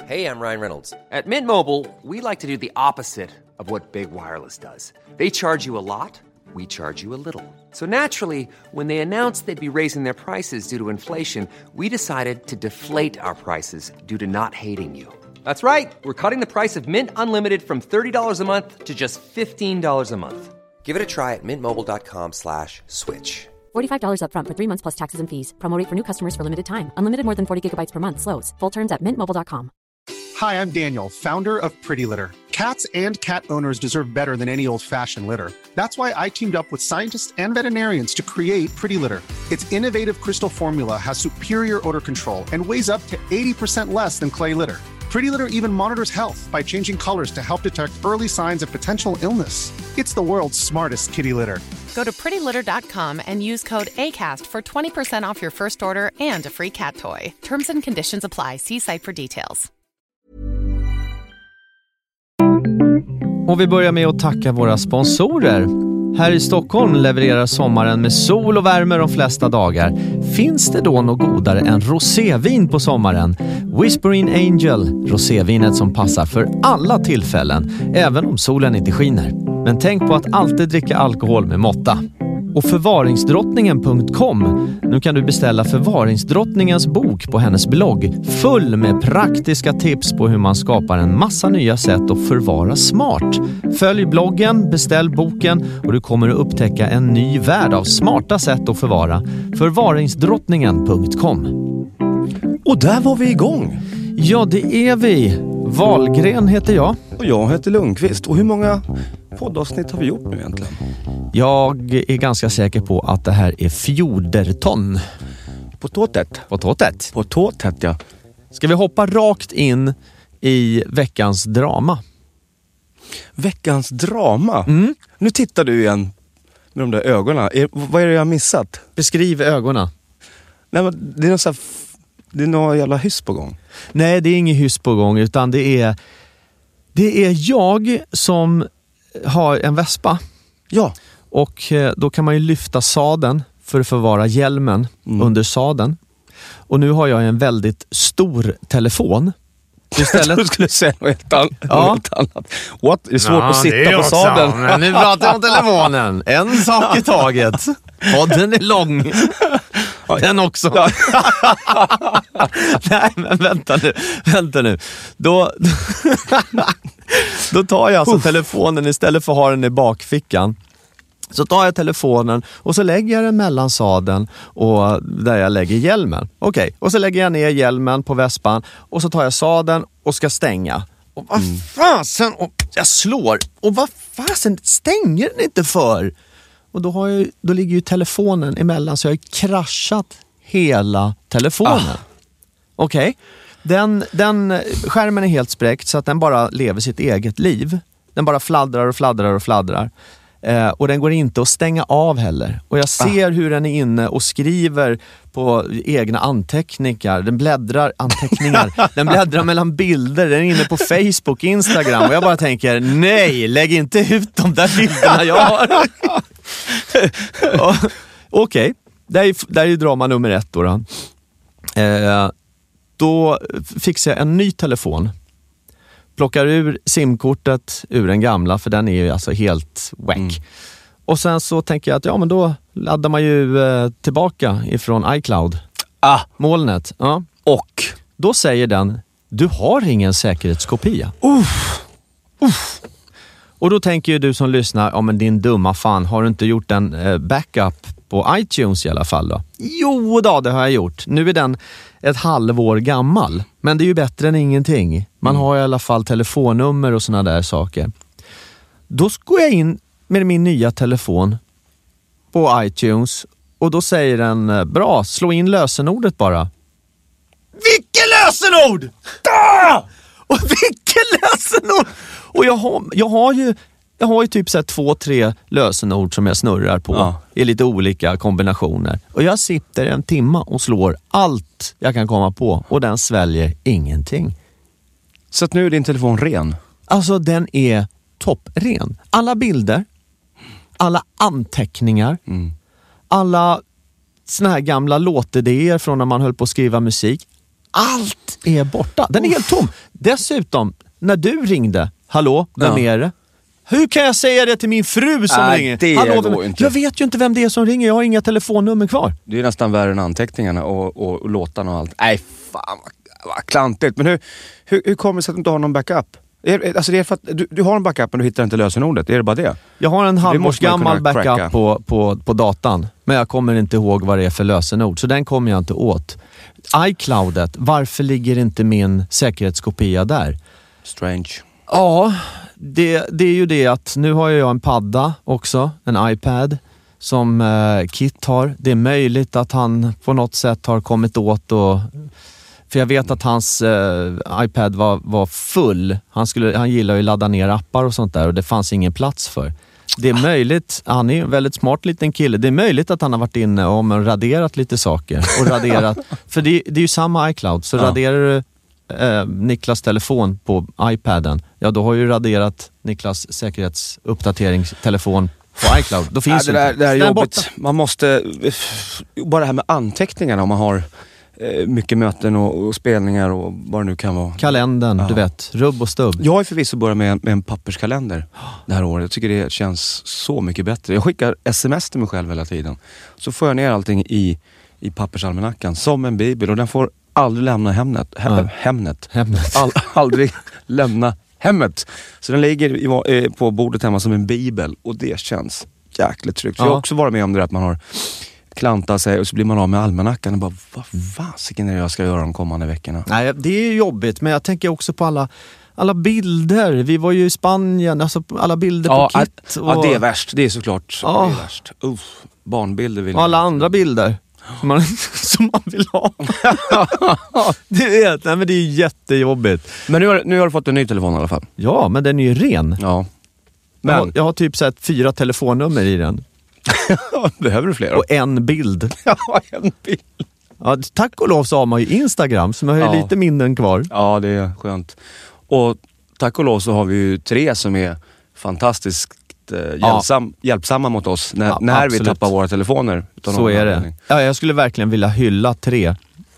Hey, I'm Ryan Reynolds. At Mint Mobile, we like to do the opposite of what Big Wireless does. They charge you a lot, we charge you a little. So naturally, when they announced they'd be raising their prices due to inflation, we decided to deflate our prices due to not hating you. That's right. We're cutting the price of Mint Unlimited from $30 a month to just $15 a month. Give it a try at mintmobile.com/switch. $45 up front for 3 months plus taxes and fees. Promo rate for new customers for limited time. Unlimited more than 40 gigabytes per month. Slows full terms at mintmobile.com. Hi, I'm Daniel, founder of Pretty Litter. Cats and cat owners deserve better than any old-fashioned litter. That's why I teamed up with scientists and veterinarians to create Pretty Litter. Its innovative crystal formula has superior odor control and weighs up to 80% less than clay litter. Pretty Litter even monitors health by changing colors to help detect early signs of potential illness. It's the world's smartest kitty litter. Go to prettylitter.com and use code ACAST for 20% off your first order and a free cat toy. Terms and conditions apply. See site for details. Och vi börjar med att tacka våra sponsorer. Här i Stockholm levererar sommaren med sol och värme de flesta dagar. Finns det då något godare än rosévin på sommaren? Whispering Angel, rosévinet som passar för alla tillfällen, även om solen inte skiner. Men tänk på att alltid dricka alkohol med måtta. Och förvaringsdrottningen.com. Nu kan du beställa förvaringsdrottningens bok på hennes blogg, full med praktiska tips på hur man skapar en massa nya sätt att förvara smart. Följ bloggen, beställ boken och du kommer att upptäcka en ny värld av smarta sätt att förvara. Förvaringsdrottningen.com. Och där var vi igång. Ja, det är vi. Wahlgren heter jag. Och jag heter Lundqvist. Och hur många poddavsnitt har vi gjort nu egentligen? Jag är ganska säker på att det här är 14. På tåtet. På tåtet. På tåtet, ja. Ska vi hoppa rakt in i veckans drama? Veckans drama? Nu tittar du igen med de där ögonen. Vad är det jag har missat? Beskriv ögonen. Nej, men det är något så här, det är något jävla hyss på gång. Nej, det är ingen hyss på gång, utan det är jag som har en vespa. Ja. Och då kan man ju lyfta sadeln för att förvara hjälmen under sadeln. Och nu har jag en väldigt stor telefon. Istället... Jag skulle säga något helt annat. What? Det är svårt att sitta på sadeln. Men nu pratar jag om telefonen. En sak i taget. Podden är lång. Den också. Nej, men vänta nu. Då tar jag alltså telefonen istället för att ha den i bakfickan. Så tar jag telefonen och så lägger jag den mellan sadeln och där jag lägger hjälmen. Okej, och så lägger jag ner hjälmen på vespan och så tar jag sadeln och ska stänga. Och vad fasen, och jag slår. Och vad fasen, stänger den inte för? Och då ligger ju telefonen emellan, så jag har kraschat hela telefonen. Okej. Den skärmen är helt spräckt så att den bara lever sitt eget liv. Den bara fladdrar och fladdrar och fladdrar. Och den går inte att stänga av heller. Och jag ser hur den är inne och skriver på egna anteckningar. Den bläddrar mellan bilder. Den är inne på Facebook, Instagram. Och jag bara tänker, nej, lägg inte ut de där bilderna jag har. Okej. Där är ju drama nummer 1 då. Då fixar jag en ny telefon. Plockar ur simkortet ur den gamla, för den är ju alltså helt wack. Och sen så tänker jag att men då laddar man ju tillbaka ifrån iCloud. Molnet. Ja. Och då säger den, du har ingen säkerhetskopia. Och då tänker ju du som lyssnar, men din dumma fan, har du inte gjort en backup på iTunes i alla fall då? Jo då, det har jag gjort. Nu är den ett halvår gammal. Men det är ju bättre än ingenting. Man har i alla fall telefonnummer och såna där saker. Då går jag in med min nya telefon på iTunes och då säger den, bra, slå in lösenordet bara. Vilket lösenord! Och vilket lösenord! Och jag har ju typ så här 2-3 lösenord som jag snurrar på i lite olika kombinationer. Och jag sitter en timme och slår allt jag kan komma på och den sväljer ingenting. Så att nu är din telefon ren? Alltså den är toppren. Alla bilder, alla anteckningar, alla såna här gamla låtidéer från när man höll på att skriva musik. Allt är borta. Den är helt tom. Dessutom, när du ringde, hallå, vem är det? Hur kan jag säga det till min fru som ringer? Det hallå, går inte. Jag vet ju inte vem det är som ringer. Jag har inga telefonnummer kvar. Det är nästan värre än anteckningarna och låtarna och allt. Nej, fan vad klantigt. Men hur kommer det sig att du inte har någon backup? Alltså det är för att du har en backup men du hittar inte lösenordet. Är det bara det? Jag har en halvårsgammal backup på datan. Men jag kommer inte ihåg vad det är för lösenord. Så den kommer jag inte åt. iCloudet, varför ligger inte min säkerhetskopia där? Strange. Ja, det är ju det att nu har jag en padda också, en iPad som Kit har. Det är möjligt att han på något sätt har kommit åt och... För jag vet att hans iPad var full. Han gillar ju att ladda ner appar och sånt där och det fanns ingen plats för. Det är möjligt, han är en väldigt smart liten kille. Det är möjligt att han har varit inne och raderat lite saker. Och raderat, för det är ju samma iCloud. Så raderar du Niklas telefon på iPaden, ja då har ju raderat Niklas säkerhetsuppdateringstelefon på iCloud. Då finns det är jobbigt. Borta. Man måste, bara det här med anteckningarna om man har mycket möten och spelningar och vad det nu kan vara. Kalendern, du vet, rubb och stubb. Jag har förvisso börjat med en papperskalender det här året. Jag tycker det känns så mycket bättre. Jag skickar sms till mig själv hela tiden. Så får jag ner allting i pappersalmanackan som en bibel och den får aldrig lämna hemmet. Aldrig lämna hemmet. Så den ligger på bordet hemma som en bibel och det känns jäkligt tryggt. Jag har också varit med om det att man har klantat sig och så blir man av med almanackan och bara, vad fasiken är det jag ska göra de kommande veckorna? Nej, det är jobbigt, men jag tänker också på alla bilder. Vi var ju i Spanien, alltså alla bilder på Kit. Ja, det är värst. Det är såklart det är värst. Barnbilder vill alla andra bilder som man vill ha. Du vet, nej, men det är jättejobbigt. Men nu har du fått en ny telefon i alla fall. Ja, men den är ju ren. Ja. Men jag har typ sett 4 telefonnummer i den. Behöver du fler? Och en bild. Ja, en bild. Ja, tack och lov så har man ju Instagram som har ju lite minnen kvar. Ja, det är skönt. Och tack och lov så har vi ju 3 som är fantastiskt hjälpsamma mot oss när vi tappar våra telefoner. Så är det. Ja, jag skulle verkligen vilja hylla 3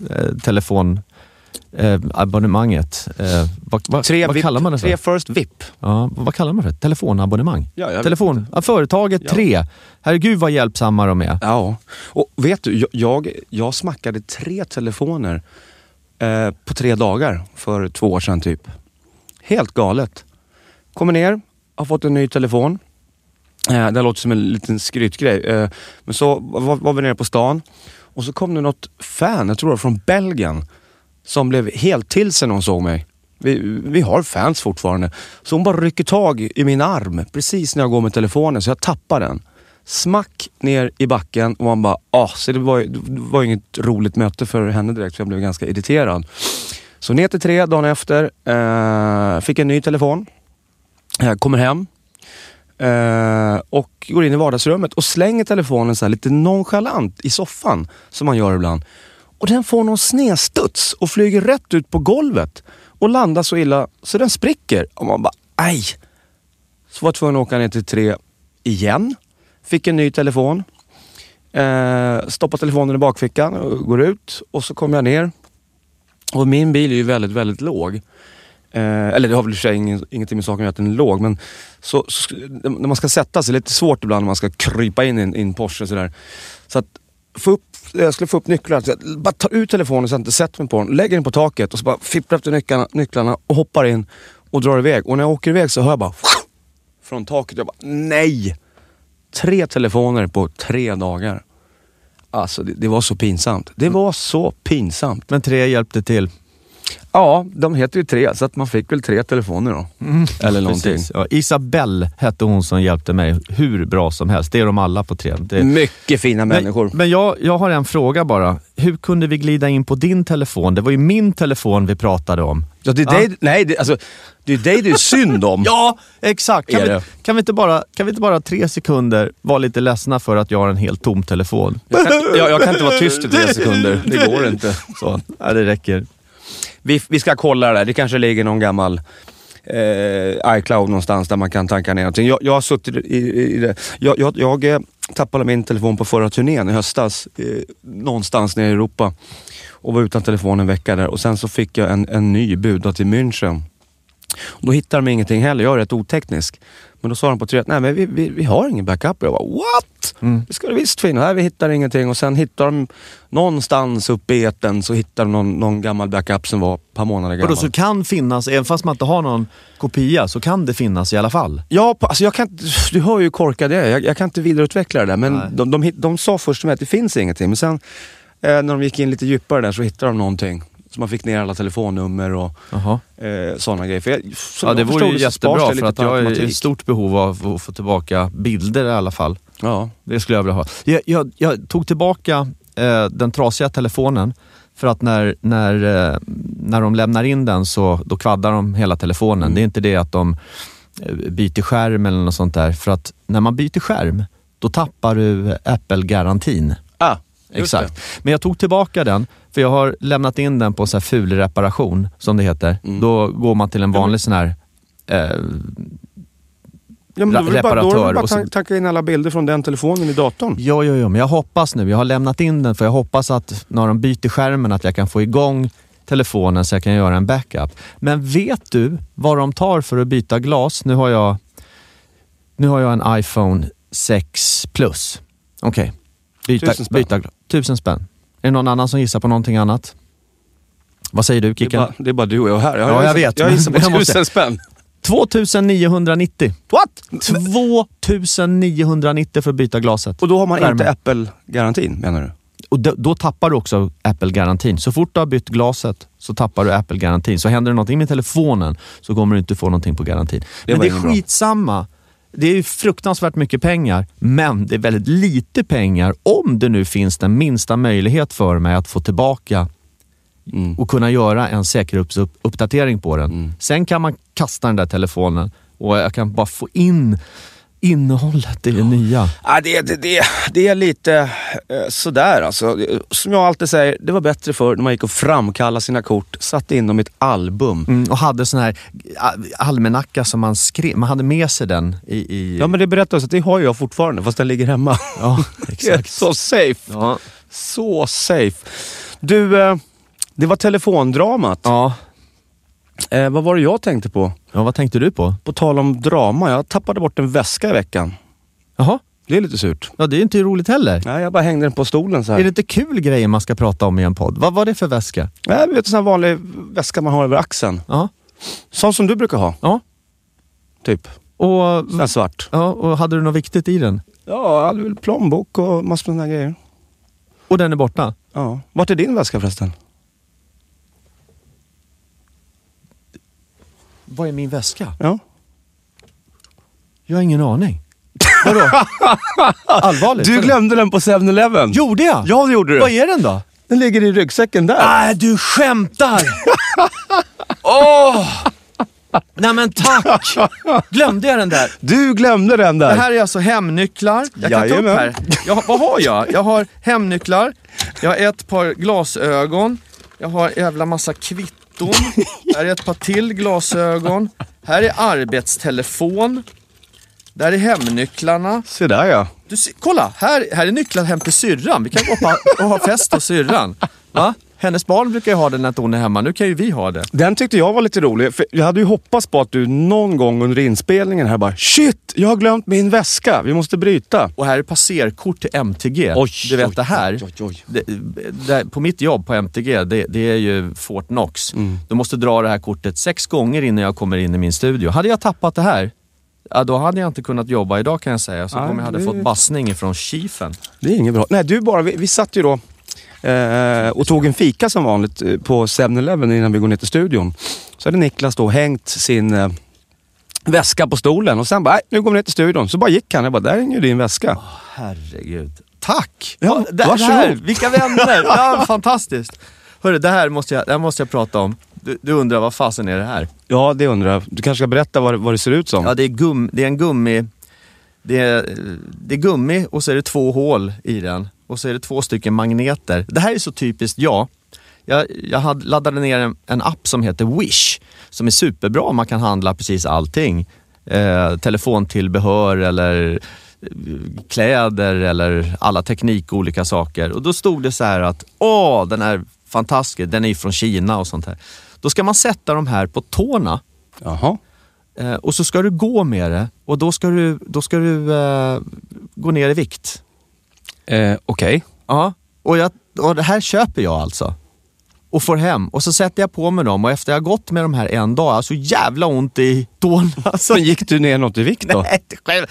telefonabonnemanget. Vad kallar man det för? 3 First VIP. Ja, vad kallar man det för? Telefonabonnemang. Företaget 3. Herregud vad hjälpsamma de är. Ja, och vet du, jag smackade 3 telefoner på 3 dagar för 2 år sedan typ. Helt galet. Kommer ner, har fått en ny telefon. Det låter som en liten skrytgrej. Men så var vi nere på stan och så kom det något fan, jag tror det var från Belgien, som blev helt till sig när hon såg mig. Vi har fans fortfarande. Så hon bara rycker tag i min arm precis när jag går med telefonen så jag tappar den. Smack ner i backen och man bara, så det var inget roligt möte för henne direkt för jag blev ganska irriterad. Så ner till 3 dagen efter, fick en ny telefon. Kommer hem och går in i vardagsrummet och slänger telefonen så här lite nonchalant i soffan som man gör ibland. Och den får någon snedstuds och flyger rätt ut på golvet och landar så illa så den spricker. Och man bara, aj! Så var jag tvungen att åka ner till 3 igen. Fick en ny telefon. Stoppar telefonen i bakfickan och går ut. Och så kommer jag ner. Och min bil är ju väldigt, väldigt låg. Eller det har väl i sig ingenting med saken att göra att den är låg. Men så när man ska sätta sig, lite svårt ibland när man ska krypa in i en Porsche sådär. Så att jag skulle få upp nycklarna. Så jag bara tar ut telefonen så jag inte sätter mig på den. Lägger den på taket och så bara fipplar efter nycklarna och hoppar in och drar iväg. Och när jag åker iväg så hör jag bara från taket. Jag bara, nej! 3 telefoner på 3 dagar. Alltså det var så pinsamt. Det var så pinsamt. Men 3 hjälpte till. Ja, de heter ju 3 så att man fick väl 3 telefoner då. Eller någonting. Ja, Isabelle hette hon som hjälpte mig hur bra som helst. Det är de alla på 3. Mycket fina människor. Men jag har en fråga bara. Hur kunde vi glida in på din telefon? Det var ju min telefon vi pratade om. Ja, det är dig, nej, det är dig det är synd om. Ja, exakt. Kan vi inte bara 3 sekunder vara lite ledsna för att jag har en helt tom telefon? Jag kan inte vara tyst i 3 sekunder. Det går inte. Så. Ja, det räcker. Vi ska kolla det där. Det kanske ligger någon gammal iCloud någonstans där man kan tanka ner någonting. Jag har suttit i det. Jag tappade min telefon på förra turnén i höstas någonstans nere i Europa. och var utan telefon en vecka där. Och sen så fick jag en ny buda till München. Och då hittade de ingenting heller. Jag är rätt oteknisk. Men då sa de på 3 att nej, men vi har ingen backup. Jag bara, what? Det ska du visst finna. Nej, vi hittar ingenting. Och sen hittar de någonstans uppe i etern, så hittar de någon gammal backup som var ett par månader gammal. Och då så kan finnas, även fast man inte har någon kopia, så kan det finnas i alla fall? Ja, alltså jag kan, du hör ju korkad det. Jag kan inte vidareutveckla det där. Men de sa först att det finns ingenting. Men sen när de gick in lite djupare där så hittade de någonting. Så man fick ner alla telefonnummer och sådana grejer. För det vore ju jättebra, för att jag är i stort behov av att få tillbaka bilder i alla fall. Ja. Det skulle jag vilja ha. Jag tog tillbaka den trasiga telefonen, för att när de lämnar in den så då kvaddar de hela telefonen. Det är inte det att de byter skärm eller något sånt där. För att när man byter skärm, då tappar du Apple-garantin. Exakt. Det. Men jag tog tillbaka den, för jag har lämnat in den på så här ful reparation, som det heter. Då går man till en vanlig sån här reparatör. Då vill bara tacka in alla bilder från den telefonen i datorn. Ja, men jag hoppas nu. Jag har lämnat in den, för jag hoppas att när de byter skärmen att jag kan få igång telefonen så jag kan göra en backup. Men vet du vad de tar för att byta glas? Nu har jag en iPhone 6 Plus. Okej. Byta 1000 spänn. Är det någon annan som gissar på någonting annat? Vad säger du, Kicken? Det är bara du och jag här. Jag vet. Jag gissar på 1000 spänn. 2990. What? 2990 för att byta glaset. Och då har man inte Apple-garantin, menar du? Och då tappar du också Apple-garantin. Så fort du har bytt glaset så tappar du Apple-garantin. Så händer det någonting med telefonen så kommer du inte få någonting på garantin. Men det är skitsamma. Det är ju fruktansvärt mycket pengar, men det är väldigt lite pengar om det nu finns den minsta möjlighet för mig att få tillbaka och kunna göra en säkerhetsuppdatering på den. Sen kan man kasta den där telefonen och jag kan bara få in innehållet i det nya. Ja, det är lite sådär alltså. Som jag alltid säger, det var bättre för när man gick och framkallade sina kort, satte in dem i ett album. Och hade sån här almanacka som man skrev. Man hade med sig den i... Ja, men det berättar så att det har jag fortfarande, fast den ligger hemma. Ja, exakt. Så safe. Ja. Så safe. Du, det var telefondramat. Ja. Vad var det jag tänkte på? Ja, vad tänkte du på? På tal om drama, jag tappade bort en väska i veckan. Jaha. Det är lite surt. Ja, det är inte roligt heller. Nej, jag bara hängde den på stolen så här. Är det inte kul grejer man ska prata om i en podd? Vad var det för väska? Nej, jag vet, en sån här vanlig väska man har över axeln. Ja. Sån som du brukar ha. Ja. Typ. Och sån här svart. Ja, och hade du något viktigt i den? Ja, jag hade väl plånbok och massor med såna grejer. Och den är borta? Ja. Vart är din väska förresten? Vad är min väska? Ja. Jag har ingen aning. Vadå? Allvarligt? Du glömde den på 7-Eleven. Gjorde jag? Ja, det gjorde du. Vad är den då? Den ligger i ryggsäcken där. Nej, du skämtar! Åh! Nej men tack! Glömde jag den där? Du glömde den där. Det här är alltså hemnycklar. Jag kan ta upp här. Vad har jag? Jag har hemnycklar. Jag har ett par glasögon. Jag har jävla massa kvitton. Här är ett par till glasögon. Här är arbetstelefon. Där är hemnycklarna. Se där, ja. Kolla, här är nycklar hem till syrran. Vi kan gå och ha fest hos syrran. Va? Hennes barn brukar ju ha den när hon är hemma. Nu kan ju vi ha det. Den tyckte jag var lite rolig. För jag hade ju hoppats på att du någon gång under inspelningen här bara shit, jag har glömt min väska. Vi måste bryta. Och här är passerkort till MTG. Du vet det här. På mitt jobb på MTG, det är ju Fort Knox. Du måste dra det här kortet 6 gånger innan jag kommer in i min studio. Hade jag tappat det här, ja, då hade jag inte kunnat jobba idag kan jag säga. Så om jag hade fått bassning ifrån chiefen. Det är inget bra. Nej, vi satt ju då och tog en fika som vanligt på 7-Eleven innan vi går ner till studion. Så hade Niklas då hängt sin väska på stolen och sen bara, nu går vi ner till studion. Så bara gick han, jag bara, där är ju din väska. Herregud. Tack! Ja, det här, vilka vänner! Ja, fantastiskt. Hörru, det här måste jag prata om. Du undrar, vad fasen är det här? Ja, det undrar jag. Du kanske ska berätta vad det ser ut som. Ja, det är en gummi. Det är gummi och så är det 2 hål i den. Och så är det 2 stycken magneter. Det här är så typiskt jag laddade ner en app som heter Wish. Som är superbra, man kan handla precis allting. Telefontillbehör eller kläder eller alla olika saker. Och då stod det så här att den här fantastisk. Den är från Kina och sånt här. Då ska man sätta de här på tårna. Jaha. Och så ska du gå med det. Och då ska du gå ner i vikt. Okej. Ja. Och det här köper jag alltså. Och får hem. Och så sätter jag på mig dem. Och efter jag har gått med de här en dag, alltså jävla ont i tårna. Alltså. Men gick du ner något i vikt då? Nej, själv.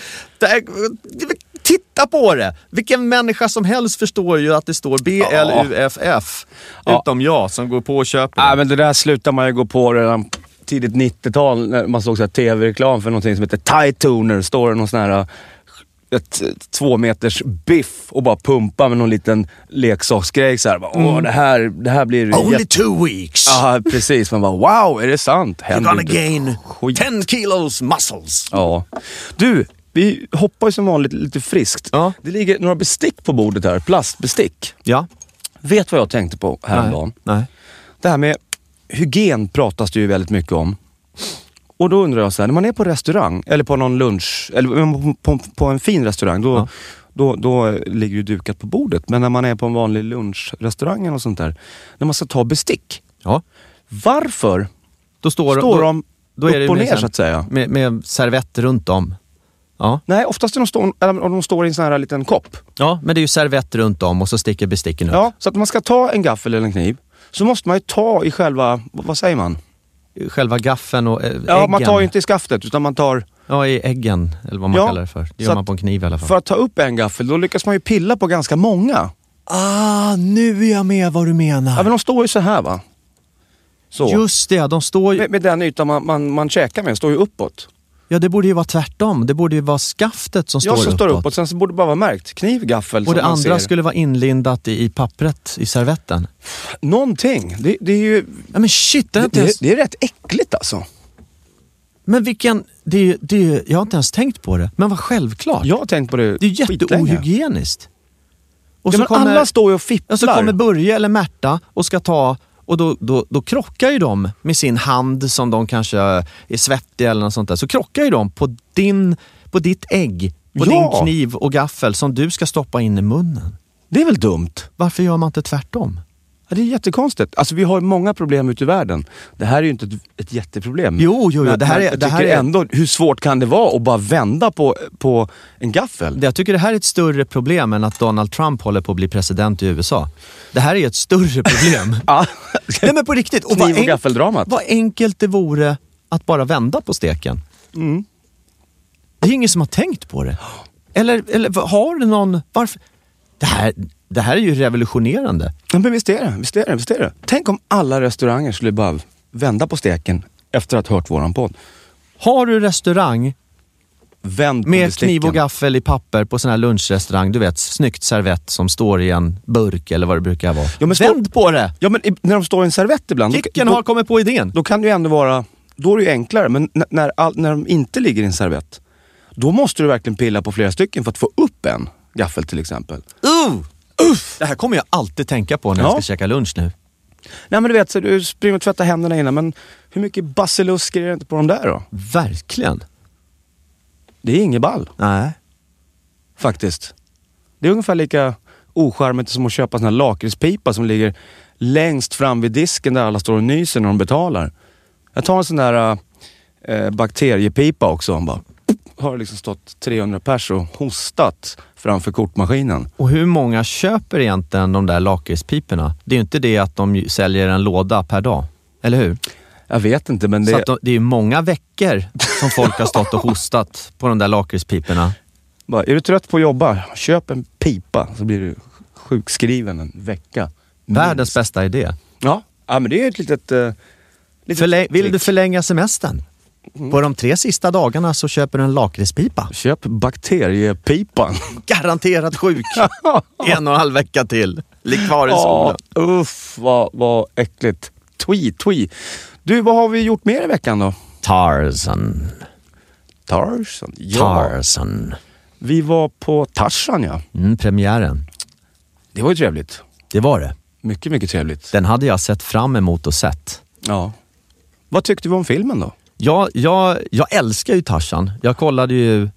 Titta på det! Vilken människa som helst förstår ju att det står BLUFF. Ja. Utom jag som går på och köper det. Nej, men det där slutar man ju gå på redan tidigt 90-tal när man såg så här tv-reklam för någonting som heter Thai Tuner. Står det någon sån här 2 meters biff och bara pumpa med någon liten leksaksgrej så här. Det här blir Only 2 weeks. Ja, precis. Man bara, wow, är det sant? You're gonna gain 10 kilos muscles. Ja. Du, vi hoppar ju som vanligt lite friskt. Ja. Det ligger några bestick på bordet här, plastbestick. Ja. Vet vad jag tänkte på häromdagen? Nej. Det här med hygien pratas det ju väldigt mycket om. Och då undrar jag så här, när man är på restaurang eller på någon lunch eller på en fin restaurang, då ligger ju dukat på bordet. Men när man är på en vanlig lunchrestaurang och sånt där, när man ska ta bestick. Ja. Varför Då står de då är upp och det ner så att säga? Med servett runt om. Ja. Nej, oftast de står i en sån här liten kopp. Ja, men det är ju servett runt om och så sticker besticken upp. Ja, så att man ska ta en gaffel eller en kniv så måste man ju ta i själva, vad säger man? Själva gaffeln och äggen. Ja, man tar ju inte i skaftet utan man tar... Ja, i äggen, eller vad man kallar det för. Det gör man på en kniv i alla fall. För att ta upp en gaffel, då lyckas man ju pilla på ganska många. Nu är jag med vad du menar. Ja, men de står ju så här va? Så. Just det, de står ju... Med den ytan man käkar med, står ju uppåt. Ja, det borde ju vara tvärtom. Det borde ju vara skaftet som står uppåt. Står uppåt. Sen så borde det bara vara märkt. Kniv, gaffel. Och det andra skulle vara inlindat i pappret, i servetten. Någonting. Det är ju... Ja, men shit. Det är rätt äckligt alltså. Men vilken... jag har inte ens tänkt på det. Men vad självklart. Jag har tänkt på det. Det är jätteohygieniskt. Och ja, så men alla står ju och fipplar. Och så kommer Börje eller Märta och ska ta... Och då krockar ju de med sin hand som de kanske är svettiga eller något sånt där. Så krockar ju de på ditt ägg, på din kniv och gaffel som du ska stoppa in i munnen. Det är väl dumt? Varför gör man inte tvärtom? Ja, det är jättekonstigt. Alltså vi har många problem ute i världen. Det här är ju inte ett jätteproblem. Jo. Det här är ändå, hur svårt kan det vara att bara vända på en gaffel? Jag tycker det här är ett större problem än att Donald Trump håller på att bli president i USA. Det här är ett större problem. Ja. Nej, men på riktigt. Och kniv- och gaffeldramat. Vad enkelt det vore att bara vända på steken. Mm. Det är ingen som har tänkt på det. Eller har du någon... Varför? Det här är ju revolutionerande. Ja, men visst är det. Tänk om alla restauranger skulle bara vända på steken efter att ha hört våran podd. Har du restaurang vänd med besticken. kniv och gaffel i papper på sån här lunchrestaurang, du vet, snyggt servett som står i en burk eller vad det brukar vara. Ja, men vänd på det! Ja, men när de står i en servett ibland... Kicken har kommit på idén. Då kan det ju ändå vara... Då är det ju enklare, men när de inte ligger i en servett, då måste du verkligen pilla på flera stycken för att få upp en gaffel till exempel. Det här kommer jag alltid tänka på när jag ska käka lunch nu. Nej, men du vet, så du springer och tvättar händerna innan, men hur mycket basilusker är det inte på de där då? Verkligen. Det är inget ball. Nej. Faktiskt. Det är ungefär lika ocharmigt som att köpa sån här lakritspipa som ligger längst fram vid disken där alla står och nyser när de betalar. Jag tar en sån där bakteriepipa också. Bara, har liksom stått 300 pers och hostat framför kortmaskinen. Och hur många köper egentligen de där lakritspiporna? Det är ju inte det att de säljer en låda per dag. Eller hur? Jag vet inte, men Så det är ju många veckor som folk har stått och hostat på de där lakritspiporna. Bara, är du trött på att jobba? Köp en pipa så blir du sjukskriven en vecka. Världens bästa idé. Ja, men det är ett litet vill du förlänga semestern? På de 3 sista dagarna så köper du en lakritspipa. Köp bakteriepipan. Garanterat sjuk. 1,5 vecka till. Ligg kvar i solen. Uff, vad äckligt. Twi. Du, vad har vi gjort mer i veckan då? Tarzan. Ja. Tarzan. Vi var på Tarzan, ja. Premiären. Det var ju trevligt. Det var det. Mycket, mycket trevligt. Den hade jag sett fram emot och sett. Ja. Vad tyckte du om filmen då? Jag älskar ju Tarzan. Jag kollade ju...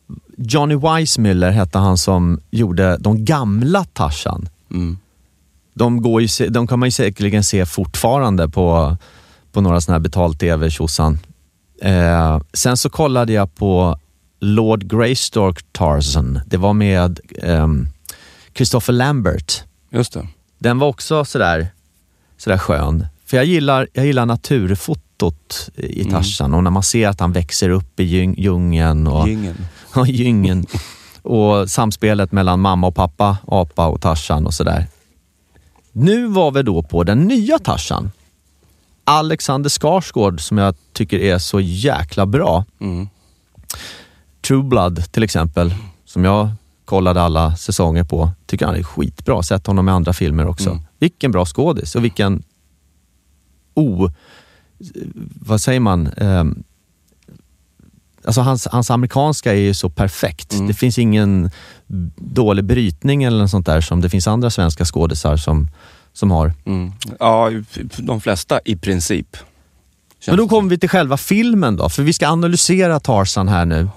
Johnny Weissmuller hette han som gjorde de gamla Tarzan. De kan man ju säkerligen se fortfarande på några såna här betalt-tv-tjosan. Sen så kollade jag på Lord Greystoke Tarzan. Det var med Christopher Lambert. Just det. Den var också sådär skön. För jag gillar naturfotot i Tarzan. Och när man ser att han växer upp i djungeln. Djungeln. Och samspelet mellan mamma och pappa, apa och Tarzan och sådär. Nu var vi då på den nya Tarzan. Alexander Skarsgård, som jag tycker är så jäkla bra. True Blood till exempel, som jag kollade alla säsonger på, tycker han är skitbra. Sett honom i andra filmer också. Vilken bra skådis och vilken vad säger man? Alltså hans amerikanska är ju så perfekt. Det finns ingen dålig brytning eller något sånt där som det finns andra svenska skådisar som har. Ja, de flesta i princip. Men då kommer vi till själva filmen då, för vi ska analysera Tarzan här nu.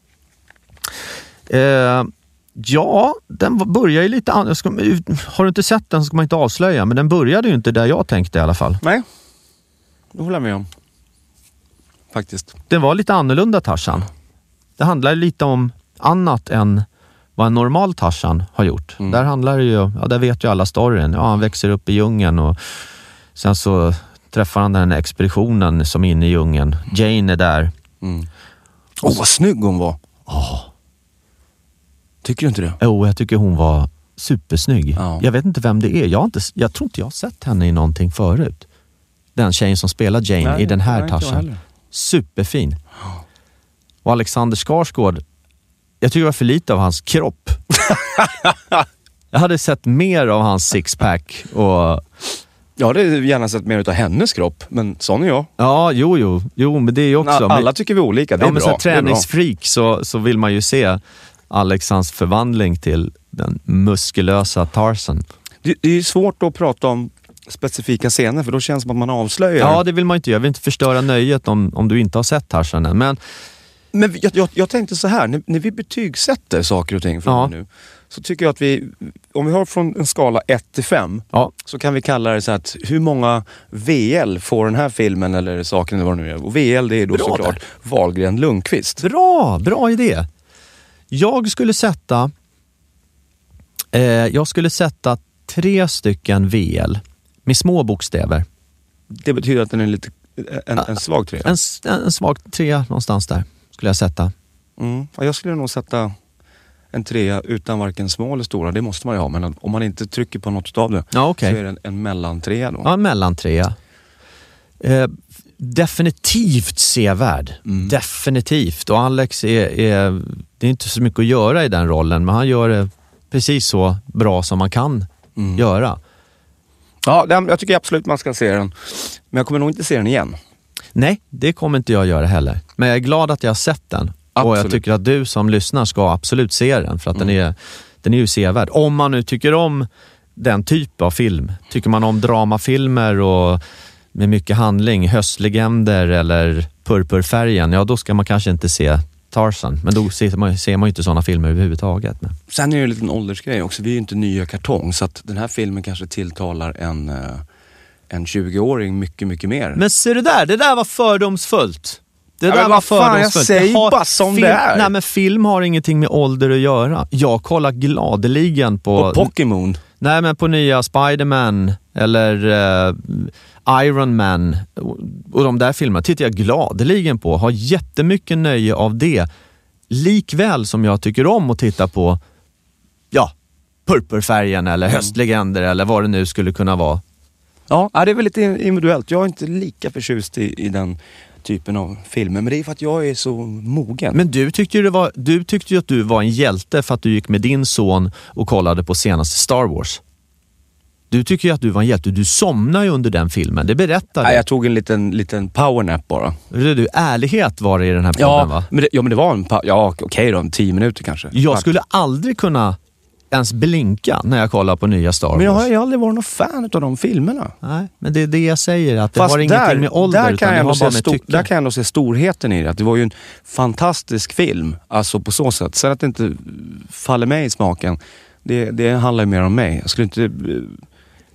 Ja, den börjar ju lite har du inte sett den så ska man inte avslöja, men den började ju inte där jag tänkte i alla fall. Nej, det håller jag med om. Faktiskt. Den var lite annorlunda Tarzan. Det handlar lite om annat än vad en normal Tarzan har gjort. Där handlar det ju, där vet ju alla storyn. Ja, han växer upp i djungeln och sen så träffar han den här expeditionen som är inne i djungeln. Jane är där. Vad snygg hon var. Tycker du inte det? Jo, jag tycker hon var supersnygg. Ja. Jag vet inte vem det är. Jag tror inte jag har sett henne i någonting förut. Den tjejen som spelar Jane i den här Tarzan. Superfin. Och Alexander Skarsgård, jag tycker det var för lite av hans kropp. Jag hade sett mer av hans sixpack och... Jag hade gärna sett mer av hennes kropp, men sån är jag. Ja, jo, men det är ju också... Alla tycker vi olika, det är bra. Men som träningsfreak så vill man ju se Alexanders förvandling till den muskulösa Tarzan. Det är ju svårt att prata om specifika scener, för då känns det som att man avslöjar. Ja, det vill man inte. Jag vill inte förstöra nöjet om du inte har sett Tarzan än. Men jag tänkte så här, när vi betygsätter saker och ting från nu, så tycker jag att om vi har från en skala 1-5, så kan vi kalla det så att hur många VL får den här filmen eller saken eller vad det nu är. Och VL, det är då såklart Wahlgren Lundqvist. Bra idé. Jag skulle sätta 3 stycken VL med små bokstäver. Det betyder att den är lite en svag 3. En svag 3 någonstans där skulle jag sätta. Jag skulle nog sätta en 3 utan varken små eller stora. Det måste man ju ha, men om man inte trycker på något av det så är det en mellan 3 då. Ja, en mellan 3. Definitivt sevärd. Definitivt. Och Alex det är inte så mycket att göra i den rollen, men han gör det precis så bra som man kan göra. Ja, jag tycker absolut man ska se den. Men jag kommer nog inte se den igen. Nej, det kommer inte jag göra heller. Men jag är glad att jag har sett den. Absolut. Och jag tycker att du som lyssnar ska absolut se den. För att den är ju sevärd. Om man nu tycker om den typ av film. Tycker man om dramafilmer och med mycket handling, höstlegender eller purpurfärgen, ja då ska man kanske inte se Tarzan. Men då ser man ju inte sådana filmer överhuvudtaget. Men. Sen är det en liten åldersgrej också. Vi är ju inte nya kartong, så att den här filmen kanske tilltalar en 20-åring mycket, mycket mer. Men ser du där? Det där var fördomsfullt. Jag säger bara som det är. Nej, men film har ingenting med ålder att göra. Jag kollar gladeligen på... Och Pokémon. Nej, men på nya Spider-Man eller Iron Man och de där filmerna tittar jag gladeligen på. Har jättemycket nöje av det. Likväl som jag tycker om att titta på purpurfärgen eller höstlegender eller vad det nu skulle kunna vara. Ja, det är väl lite individuellt. Jag är inte lika förtjust i den typen av filmer, men det är för att jag är så mogen. Men du tyckte ju att du var en hjälte för att du gick med din son och kollade på senaste Star Wars. Du tycker ju att du var en hjälte. Du somnade ju under den filmen. Det berättade. Nej, jag tog en liten powernap bara. Ärlighet var det i den här podden, va? Men det var en 10 minuter kanske. Jag skulle aldrig kunna ens blinka när jag kollar på nya Star Wars. Men jag har ju aldrig varit någon fan av de filmerna. Nej, men det är det jag säger, att det har ingenting med ålder, där utan det har bara med tycke. Där kan jag ändå se storheten i det. Att det var ju en fantastisk film, alltså på så sätt. Sen att det inte faller mig i smaken, det handlar ju mer om mig. Jag skulle inte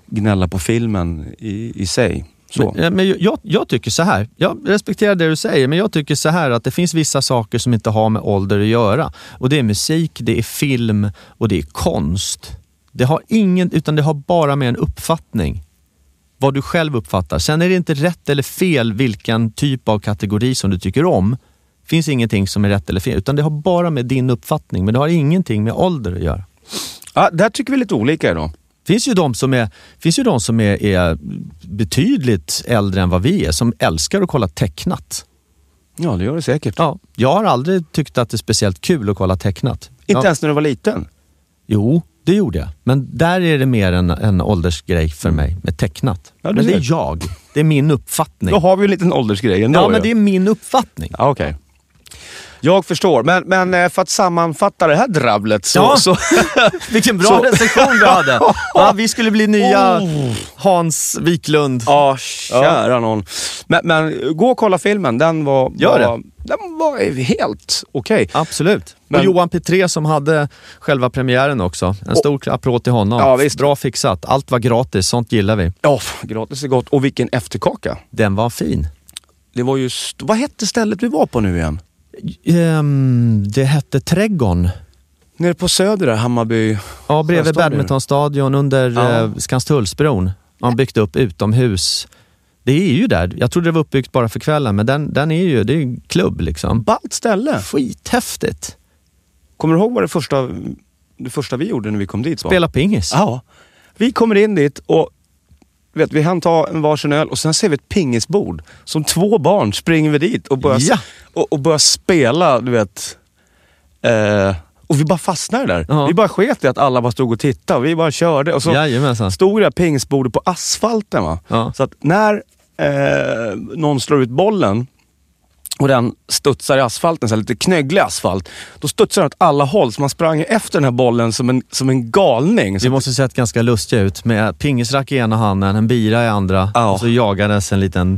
gnälla på filmen i sig. Så. Men jag tycker så här. Jag respekterar det du säger, men jag tycker så här att det finns vissa saker som inte har med ålder att göra. Och det är musik, det är film och det är konst. Det har ingen, utan det har bara med en uppfattning. Vad du själv uppfattar. Sen är det inte rätt eller fel vilken typ av kategori som du tycker om. Finns ingenting som är rätt eller fel, utan det har bara med din uppfattning. Men det har ingenting med ålder att göra. Ja, där tycker vi lite olika idag. Finns ju de som är betydligt äldre än vad vi är, som älskar att kolla tecknat. Ja, det gör det säkert. Ja, jag har aldrig tyckt att det är speciellt kul att kolla tecknat. Inte ens när du var liten? Jo, det gjorde jag. Men där är det mer en åldersgrej för mig med tecknat. Ja, men det är jag. Det är min uppfattning. Då har vi ju en liten åldersgrej ändå. Ja, men det är min uppfattning. Ja, okej. Jag förstår, men för att sammanfatta det här dravlet så... Ja. så vilken bra recension vi hade. Ja, vi skulle bli nya Hans Wiklund. Ja, kära någon. Men gå och kolla filmen, den var helt okej. Absolut. Men, och Johan Petré som hade själva premiären också. En stor applåd till honom. Ja, visst. Bra fixat. Allt var gratis, sånt gillar vi. Ja, gratis är gott. Och vilken efterkaka. Den var fin. Det var ju... Vad hette stället vi var på nu igen? Det hette Trädgården. Nere på Söder där, Hammarby. Ja, bredvid badmintonstadion under Skanstullsbron. Man byggt upp utomhus. Det är ju där. Jag trodde det var uppbyggt bara för kvällen, men den är ju, det är en klubb liksom. Ballt ställe. Skithäftigt. Kommer du ihåg vad det första vi gjorde när vi kom dit? Spela pingis. Ja. Vi kommer in dit och vi hann ta en varsin öl och sen ser vi ett pingisbord. Som 2 barn springer vi dit och börjar spela, du vet. Och vi bara fastnade där. Ja. Vi bara sket i att alla bara stod och tittade. Vi bara körde. Och så stod det här pingisbordet på asfalten. Va? Ja. Så att när någon slår ut bollen och den studsar i asfalten, så här lite knögglig asfalt, då studsar den åt alla håll. Så man sprang efter den här bollen som en galning. Det måste sett ganska lustigt ut med pingisrack i ena handen, en bira i andra, och så jagades en liten...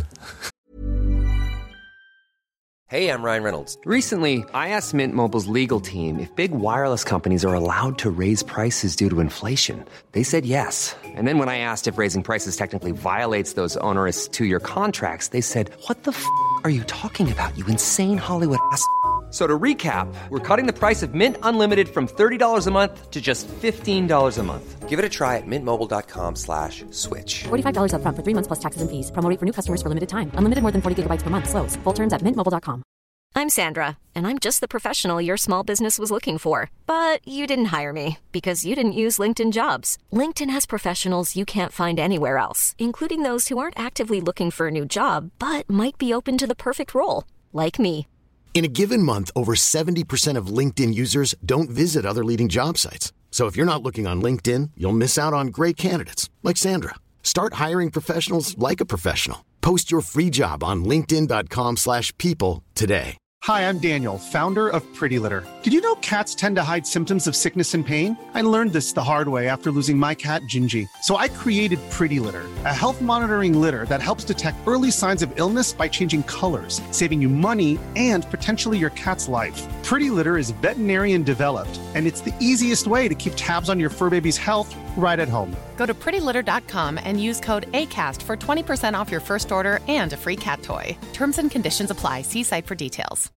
Hey, I'm Ryan Reynolds. Recently, I asked Mint Mobile's legal team if big wireless companies are allowed to raise prices due to inflation. They said yes. And then when I asked if raising prices technically violates those onerous 2-year contracts, they said, "What the f*** are you talking about, you insane Hollywood ass?" So to recap, we're cutting the price of Mint Unlimited from $30 a month to just $15 a month. Give it a try at mintmobile.com/switch. $45 up front for 3 months plus taxes and fees. Promo rate for new customers for limited time. Unlimited more than 40 gigabytes per month. Slows full terms at mintmobile.com. I'm Sandra, and I'm just the professional your small business was looking for. But you didn't hire me because you didn't use LinkedIn Jobs. LinkedIn has professionals you can't find anywhere else, including those who aren't actively looking for a new job, but might be open to the perfect role, like me. In a given month, over 70% of LinkedIn users don't visit other leading job sites. So if you're not looking on LinkedIn, you'll miss out on great candidates like Sandra. Start hiring professionals like a professional. Post your free job on linkedin.com/people today. Hi, I'm Daniel, founder of Pretty Litter. Did you know cats tend to hide symptoms of sickness and pain? I learned this the hard way after losing my cat, Gingy. So I created Pretty Litter, a health monitoring litter that helps detect early signs of illness by changing colors, saving you money and potentially your cat's life. Pretty Litter is veterinarian developed, and it's the easiest way to keep tabs on your fur baby's health right at home. Go to prettylitter.com and use code ACAST for 20% off your first order and a free cat toy. Terms and conditions apply. See site for details.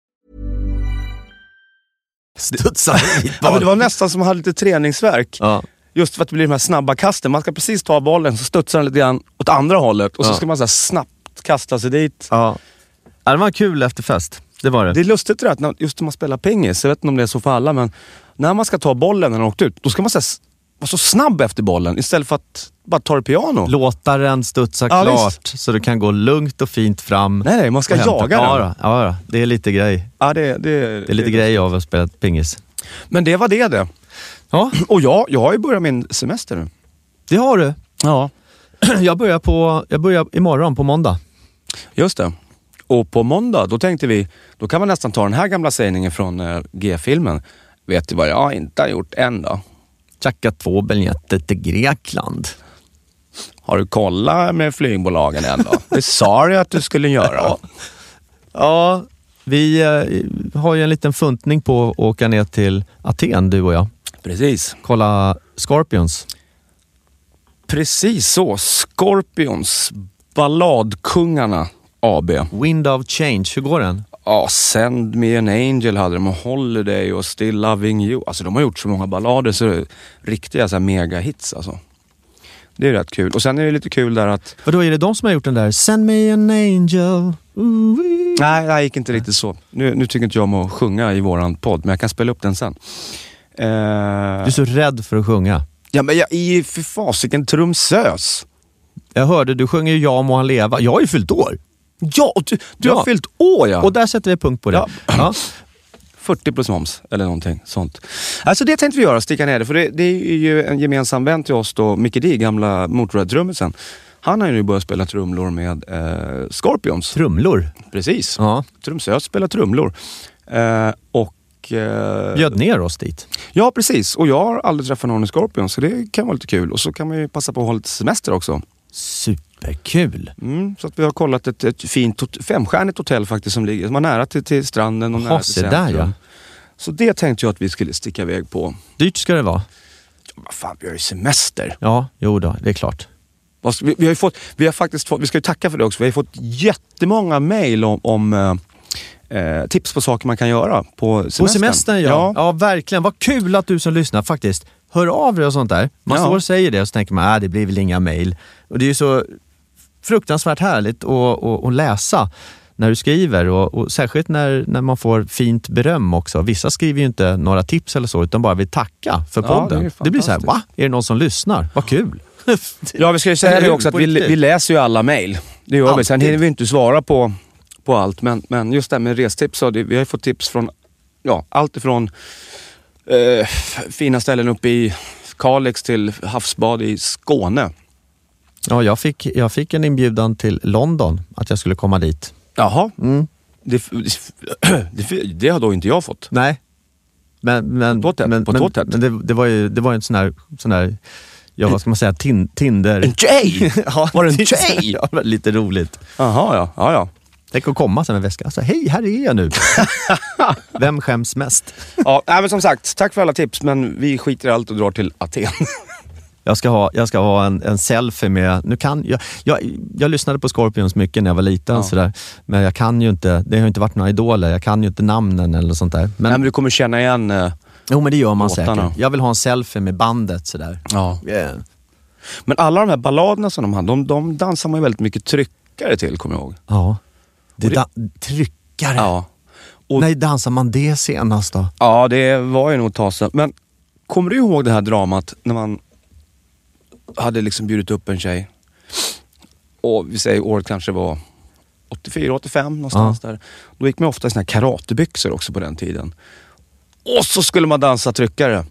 Ja, men det var nästan som att ha lite träningsverk. Ja. Just för att det blir de här snabba kasten. Man ska precis ta bollen, så studsar den lite grann åt andra hållet. Och så ska man så här snabbt kasta sig dit. Ja. Det var en kul efterfest. Det var det. Det är lustigt det att just när man spelar pingis, jag vet inte om det är så för alla, men när man ska ta bollen när den åkt ut, då ska man vara så snabb efter bollen istället för att bara ta det piano. Låta den studsa klart så du kan gå lugnt och fint fram. Nej, man ska jaga den. Ja, det är lite grej. Ja, det är lite grej av att spela pingis. Men det var det. Ja. Och jag har ju börjat min semester nu. Det har du? Ja. Jag börjar imorgon på måndag. Just det. Och på måndag, då tänkte vi, då kan man nästan ta den här gamla sägningen från G-filmen. Vet du vad jag inte har gjort än då? Checka 2 biljetter till Grekland. Har du kollat med flygbolagen än då? Det sa du att du skulle göra. Ja, vi har ju en liten funtning på att åka ner till Aten, du och jag. Precis. Kolla Scorpions. Precis så. Scorpions, balladkungarna AB. Wind of Change, hur går den? Ja, Send Me an Angel hade de, och Holiday och Still Loving You. Alltså de har gjort så många ballader så det är riktiga så här mega-hits alltså. Det är rätt kul. Och sen är det lite kul där att... Och då är det de som har gjort den där Send Me an Angel. Nej, det gick inte riktigt så. Nu tycker inte jag om att sjunga i våran podd, men jag kan spela upp den sen. Du är så rädd för att sjunga. Ja, men jag är för fasiken trumsös. Jag hörde, du sjunger ju Ja må han leva. Jag har ju fyllt år. Ja, du har fyllt år, ja. Och där sätter vi punkt på det. Ja. 40 plus moms, eller någonting sånt. Alltså det tänkte vi göra, sticka ner det. För det är ju en gemensam vän till oss då, Mickey D, gamla Motörhead-trummisen. Han har ju nu börjat spela trumlor med Scorpions. Trumlor? Precis. Ja. Trumsös spelar trumlor. Bjöd ner oss dit. Ja, precis. Och jag har aldrig träffat någon i Scorpions, så det kan vara lite kul. Och så kan man ju passa på att ha lite semester också. Superkul. Så att vi har kollat ett fint 5-stjärnigt hotell faktiskt som ligger, som är nära till stranden och nära till centrum. Där, ja. Så det tänkte jag att vi skulle sticka iväg på. Dyrt ska det vara. Ja, vad fan, vi har ju semester. Ja, jo då, det är klart. Vi har faktiskt fått, vi ska ju tacka för det också, vi har fått jättemånga mejl om tips på saker man kan göra på semestern. På semestern, ja, verkligen. Vad kul att du som lyssnar faktiskt hör av dig och sånt där. Man står och säger det och så tänker man, det blir väl inga mejl. Och det är ju så fruktansvärt härligt att läsa när du skriver och särskilt när man får fint beröm också. Vissa skriver ju inte några tips eller så utan bara vill tacka för podden. Det blir så här, va? Är det någon som lyssnar? Vad kul! Ja, vi ska ju säga det också att vi läser ju alla mejl. Det gör vi. Sen hinner vi inte svara på allt. Men just det här med restips, vi har ju fått tips från allt ifrån fina ställen uppe i Kalix till havsbad i Skåne. Ja, jag fick en inbjudan till London att jag skulle komma dit. Jaha. Det har då inte jag fått. Nej. Men det var ju en sån här vad ska man säga, Tinder. En tjej! Ja, var det en tjej? Ja, lite roligt. Jaha, ja. Tänk att komma sen med väska. Alltså, hej, här är jag nu. Vem skäms mest? Ja, men som sagt, tack för alla tips, men vi skiter i allt och drar till Aten. Jag ska ha en selfie med... Jag lyssnade på Scorpions mycket när jag var liten, sådär, men jag kan ju inte... Det har inte varit några idoler, jag kan ju inte namnen eller sånt där. Men du kommer känna igen... Jo, men det gör man låtarna. säkert. Jag vill ha en selfie med bandet sådär. Ja. Yeah. Men alla de här balladerna som de hade, de dansar man ju väldigt mycket tryckare till, kommer jag ihåg. Ja. Tryckare? Ja. När dansar man det senast då? Ja, det var ju nog ett tag sedan. Men kommer du ihåg det här dramat när man hade liksom bjudit upp en tjej? Och vi säger året kanske var 84-85 någonstans där. Då gick man ofta i såna här karatebyxor också på den tiden. Och så skulle man dansa tryckare.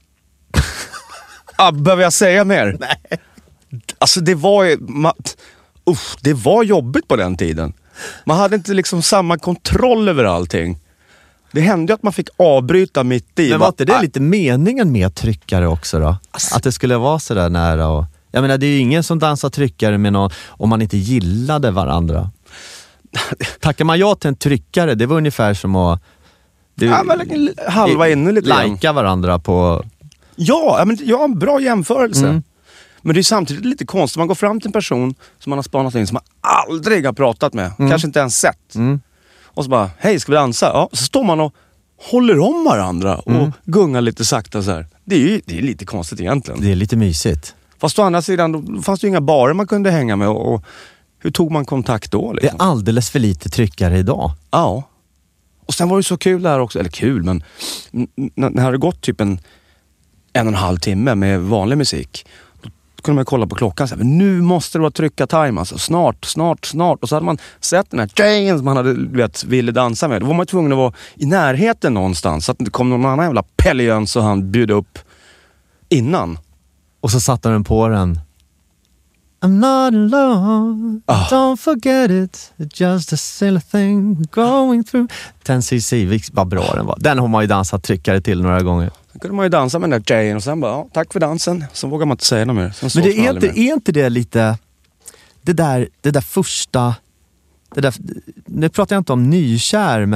Behöver jag säga mer? Nej. Alltså det var ju... det var jobbigt på den tiden. Man hade inte liksom samma kontroll över allting. Det hände ju att man fick avbryta mitt i. Men var inte det lite meningen med tryckare också då? Alltså, att det skulle vara så där nära och... Jag menar, det är ju ingen som dansar tryckare med någon om man inte gillade varandra. Tackar man ja till en tryckare, det var ungefär som att... men halva inne lite grann. Lajka varandra på... Ja, men jag har en bra jämförelse. Men det är samtidigt lite konstigt. Man går fram till en person som man har spanat in, som man aldrig har pratat med. Kanske inte ens sett. Och så bara, hej, ska vi dansa? Ja, så står man och håller om varandra och gungar lite sakta så här. Det är lite konstigt egentligen. Det är lite mysigt. Fast å andra sidan, då fanns det ju inga barer man kunde hänga med. Och hur tog man kontakt då? Liksom? Det är alldeles för lite tryckare idag. Ja. Och sen var det så kul där också. Eller kul, men när det hade gått typ en och en halv timme med vanlig musik, då kunde man kolla på klockan så här, men nu måste det vara trycka time, alltså snart. Och så hade man sett den här tjejen som man hade ville dansa med. Då var man tvungen att vara i närheten någonstans så att det inte kom någon annan jävla pelliön så han bjöd upp innan. Och så satte den på den. I'm not alone, don't forget it, it's just a silly thing we're going through. 10cc, vad bra den var. Den har man ju dansat tryckare till några gånger. Sen kunde man ju dansa med den där tjejen och sen bara, tack för dansen. Så vågar man inte säga något mer. Men det är inte det lite, det där första, det där, nu pratar jag inte om nykär, men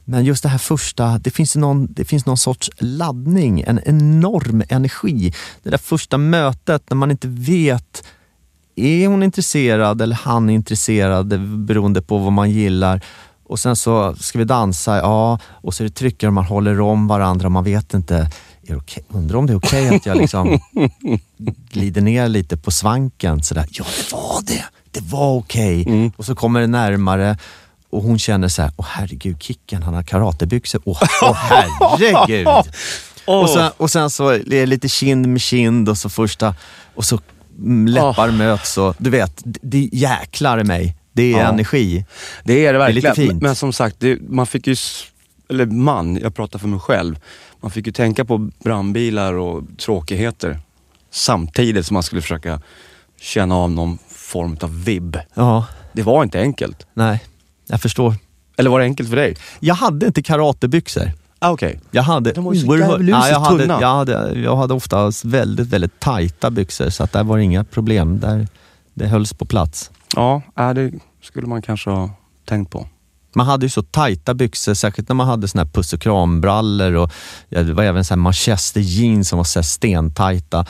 Men just det här första, det finns någon sorts laddning, en enorm energi. Det där första mötet när man inte vet, är hon intresserad eller han är intresserad, beroende på vad man gillar. Och sen så ska vi dansa, ja, och så är det trycker och man håller om varandra, man vet inte, är det okej? Undrar om det är okej att jag liksom glider ner lite på svanken sådär. Ja, det var okej. Och så kommer det närmare och hon känner så här, åh herregud, Kicken, han har karatebyxor. Åh herregud. Och sen så är det lite kind med kind och så första, och så läppar möts och du vet, det jäklar i mig. Det är energi. Det är det verkligen. Det är lite fint. Men som sagt, man fick ju, jag pratar för mig själv. Man fick ju tänka på brandbilar och tråkigheter samtidigt som man skulle försöka känna av någon form av vibb. Ja. Det var inte enkelt. Nej, jag förstår. Eller var det enkelt för dig? Jag hade inte karatebyxor. Okej. Jag hade de var ju så jävligt tunna. Jag hade ofta väldigt, väldigt tajta byxor, så att där var inga problem. Där det hölls på plats. Ja, det skulle man kanske ha tänkt på. Man hade ju så tajta byxor, särskilt när man hade såna här puss- och krambrallor och det var även så här Manchester jeans som var så här stentajta.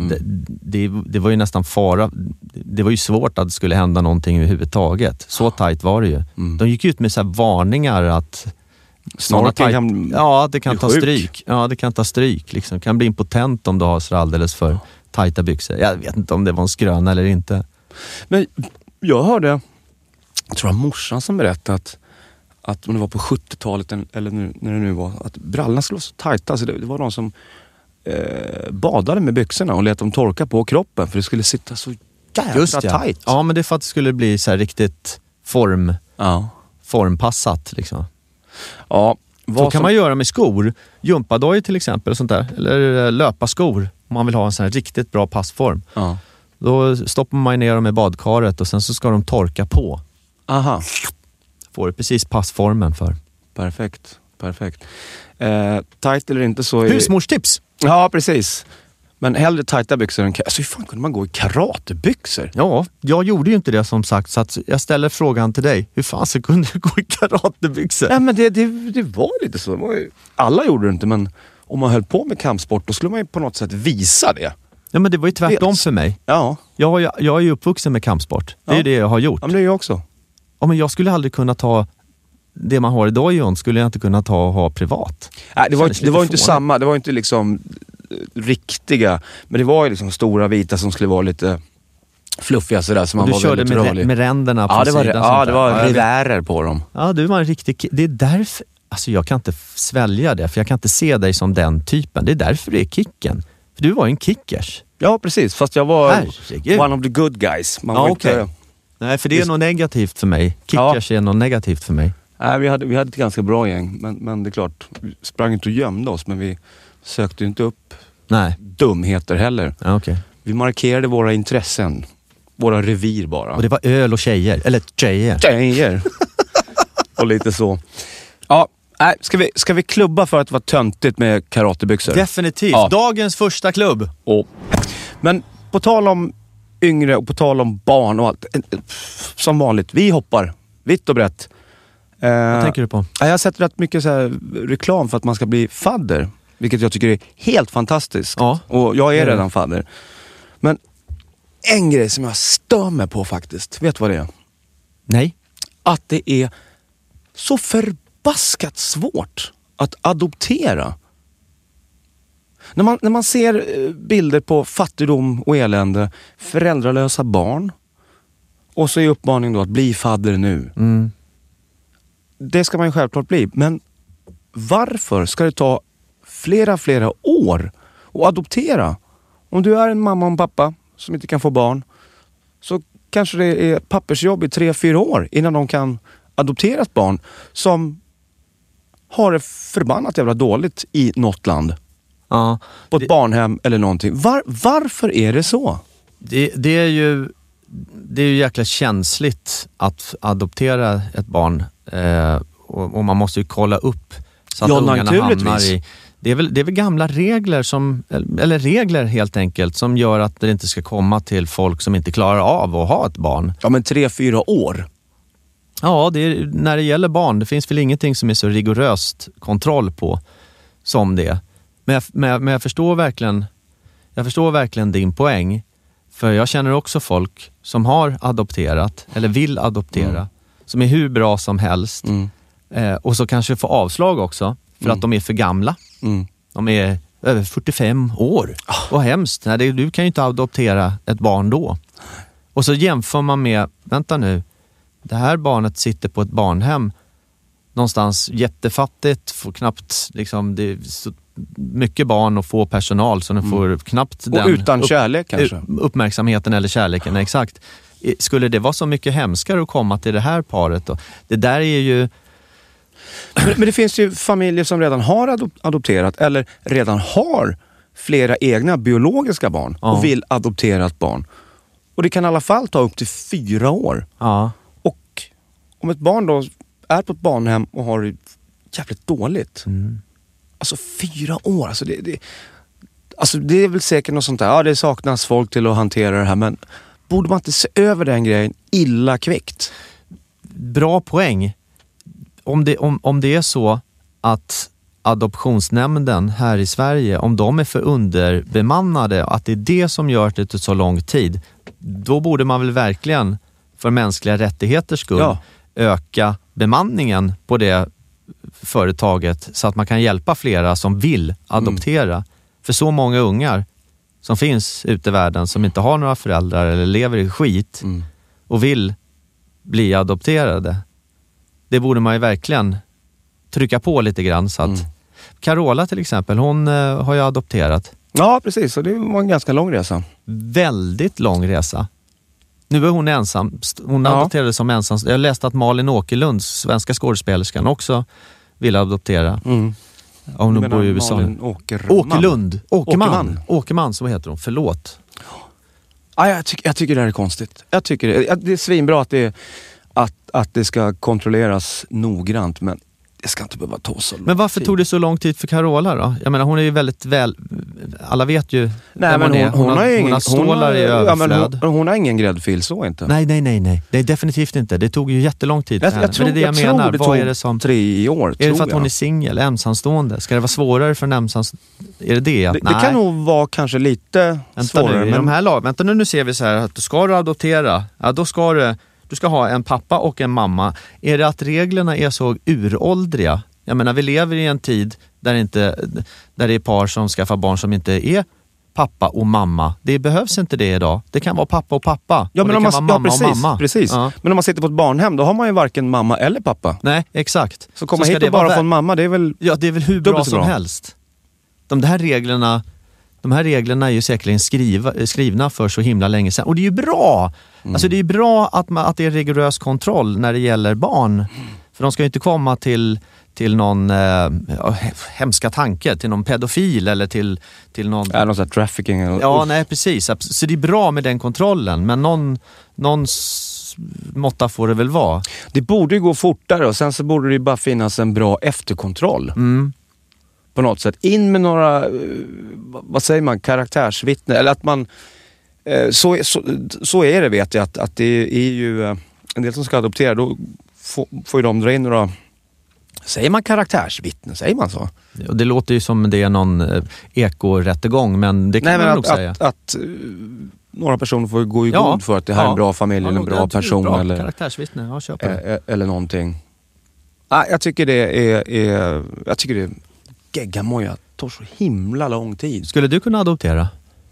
Det var ju nästan fara. Det var ju svårt att det skulle hända någonting överhuvudtaget. Så tajt var det ju. De gick ut med så här varningar att snart det kan ta stryk. Ja, det kan ta stryk liksom. Kan bli impotent om du har så alldeles för tajta byxor. Jag vet inte om det var en skröna eller inte. Men jag hörde, jag tror det var morsan som berättade att om det var på 70-talet eller när det nu var, att brallorna skulle vara så tajta. Alltså det var de som badade med byxorna och lät dem torka på kroppen för det skulle sitta så jävla tajt. Ja, men det är för att det skulle bli så här riktigt formpassat liksom. Ja, så kan man göra med skor. Jumpadoj till exempel och sånt där. Eller löparskor om man vill ha en sån här riktigt bra passform. Ja. Då stoppar man ner dem i badkaret och sen så ska de torka på. Aha. Får du precis passformen för. Perfekt. Tight eller inte så... Husmorstips! Ja, precis. Men hellre tajta byxor än... Alltså hur fan kunde man gå i karatebyxor? Ja, jag gjorde ju inte det som sagt. Så att jag ställer frågan till dig. Hur fan så kunde du gå i karatebyxor? Nej, men det var lite så. Alla gjorde det inte, men om man höll på med kampsport då skulle man ju på något sätt visa det. Ja, men det var ju tvärtom för mig. Ja. Jag är ju uppvuxen med kampsport. Det är ju det jag har gjort. Ja, men det är jag också. Ja, men jag skulle aldrig kunna ta det man har idag, John, skulle jag inte kunna ta och ha privat. Nej, det var inte samma. Det var inte liksom riktiga. Men det var ju liksom stora vita som skulle vara lite fluffiga sådär. Så man var körde med ränderna på sidan. Ja, det var rivärer på dem. Ja, du var en riktig... Det är därför... Alltså jag kan inte svälja det, för jag kan inte se dig som den typen. Det är därför det är Kicken. För du var ju en kickers. Ja, precis. Fast jag var one of the good guys. Man var inte... Nej, för det är något negativt för mig. Kickers är något negativt för mig. Nej, vi hade ett ganska bra gäng. Men det är klart, vi sprang inte och gömde oss. Men vi sökte inte upp dumheter heller. Ja, okay. Vi markerade våra intressen. Våra revir bara. Och det var öl och tjejer. Eller tjejer. Och lite så. Ja, ska vi klubba för att det var töntigt med karatebyxor? Definitivt. Ja. Dagens första klubb. Men på tal om yngre och på tal om barn och allt. Som vanligt, vi hoppar vitt och brett. Vad tänker du på? Jag har sett rätt mycket så här reklam för att man ska bli fadder. Vilket jag tycker är helt fantastiskt. Ja. Och jag är redan fadder. Men en grej som jag stör mig på faktiskt. Vet du vad det är? Nej. Att det är så förbaskat svårt att adoptera. När man ser bilder på fattigdom och elände, föräldralösa barn, och så är uppmaningen då att bli fadder nu. Det ska man ju självklart bli. Men varför ska det ta flera år att adoptera? Om du är en mamma och en pappa som inte kan få barn, så kanske det är pappersjobb i 3-4 år innan de kan adoptera ett barn som har det förbannat jävla dåligt i något land. Ja, på ett barnhem eller någonting. Varför är det så? Det är ju jäkla känsligt att adoptera ett barn. Och man måste ju kolla upp så att ungarna hamnar i... Det är väl gamla regler eller regler helt enkelt, som gör att det inte ska komma till folk som inte klarar av att ha ett barn. Ja, men 3-4 år. Ja, när det gäller barn, det finns väl ingenting som är så rigoröst kontroll på som det. Men jag förstår verkligen din poäng. För jag känner också folk som har adopterat eller vill adoptera, som är hur bra som helst. Och så kanske får avslag också för att de är för gamla. De är över 45 år. Vad hemskt. Nej, du kan ju inte adoptera ett barn då. Och så jämför man med, vänta nu, det här barnet sitter på ett barnhem någonstans jättefattigt, får knappt liksom, det är så mycket barn och få personal så den får knappt och utan kärlek kanske. Uppmärksamheten eller kärleken, exakt. Skulle det vara så mycket hemskare att komma till det här paret då? Det där är ju... Men det finns ju familjer som redan har adopterat eller redan har flera egna biologiska barn och vill adoptera ett barn. Och det kan i alla fall ta upp till 4 år. Ja. Och om ett barn då är på ett barnhem och har det jävligt dåligt. Alltså 4 år. Alltså det är väl säkert något sånt där. Ja, det saknas folk till att hantera det här. Men borde man inte se över den grejen illa kvickt? Bra poäng. Om det är så att adoptionsnämnden här i Sverige, om de är för underbemannade, att det är det som gör att det tar så lång tid, då borde man väl verkligen för mänskliga rättigheters skull öka bemanningen på det företaget så att man kan hjälpa flera som vill adoptera. För så många ungar som finns ute i världen som inte har några föräldrar eller lever i skit och vill bli adopterade. Det borde man ju verkligen trycka på lite grann så att Carola till exempel, hon har ju adopterat. Ja, precis. Och det var en ganska lång resa. Väldigt lång resa. Nu är hon ensam. Hon adopterade som ensam. Jag läste att Malin Åkerlund, svenska skådespelerskan, också vill adoptera. Hon bor i USA. Åkerman, så heter hon. Förlåt. Ja, jag tycker det här är konstigt. Jag tycker det är svinbra att det ska kontrolleras noggrant, men det ska inte behöva ta så lång tid. Men varför tog det så lång tid för Carola då? Jag menar, hon är ju väldigt väl... Alla vet ju... Nej, men hon har stålar i överflöd. Hon har ingen gräddfil, så inte. Nej. Det är definitivt inte. Det tog ju jättelång tid för henne. Jag tror det Vad är det som... 3 år, är det för att hon är singel, ensamstående? Ska det vara svårare för en ensamstående? Är det det? Det kan nog vara kanske lite svårare. Vänta nu ser vi så här att ska du adoptera, ja, då ska du ska ha en pappa och en mamma. Är det att reglerna är så uråldriga? Jag menar, vi lever i en tid där det är par som skaffar barn som inte är pappa och mamma. Det behövs inte det idag. Det kan vara pappa och pappa. Ja, men det kan vara mamma precis, och mamma. Precis. Ja. Men om man sitter på ett barnhem, då har man ju varken mamma eller pappa. Nej, exakt. Så komma hit och bara få en mamma, det är väl... Ja, det är väl hur bra som helst. De här reglerna är ju säkerligen skrivna för så himla länge sedan. Och det är ju bra! Alltså det är bra att det är rigorös kontroll när det gäller barn. För de ska ju inte komma till någon hemska tanke, till någon pedofil eller till någon... Ja, någon sån här trafficking. Ja, nej precis. Så det är bra med den kontrollen, men någon måtta får det väl vara. Det borde ju gå fortare och sen så borde det ju bara finnas en bra efterkontroll. På något sätt. In med några, vad säger man, karaktärsvittne. Eller att man, så är det, vet jag, att det är ju en del som ska adoptera, då får ju de dra in några, säger man karaktärsvittne, säger man så? Det låter ju som det är någon ekorättegång, men det kan man nog säga. Att några personer får gå i god för att det här är en bra familj eller en bra person. Bra eller karaktärsvittne, köpa det. Eller någonting. Jag tycker det är geggamoja, tar så himla lång tid. Skulle du kunna adoptera?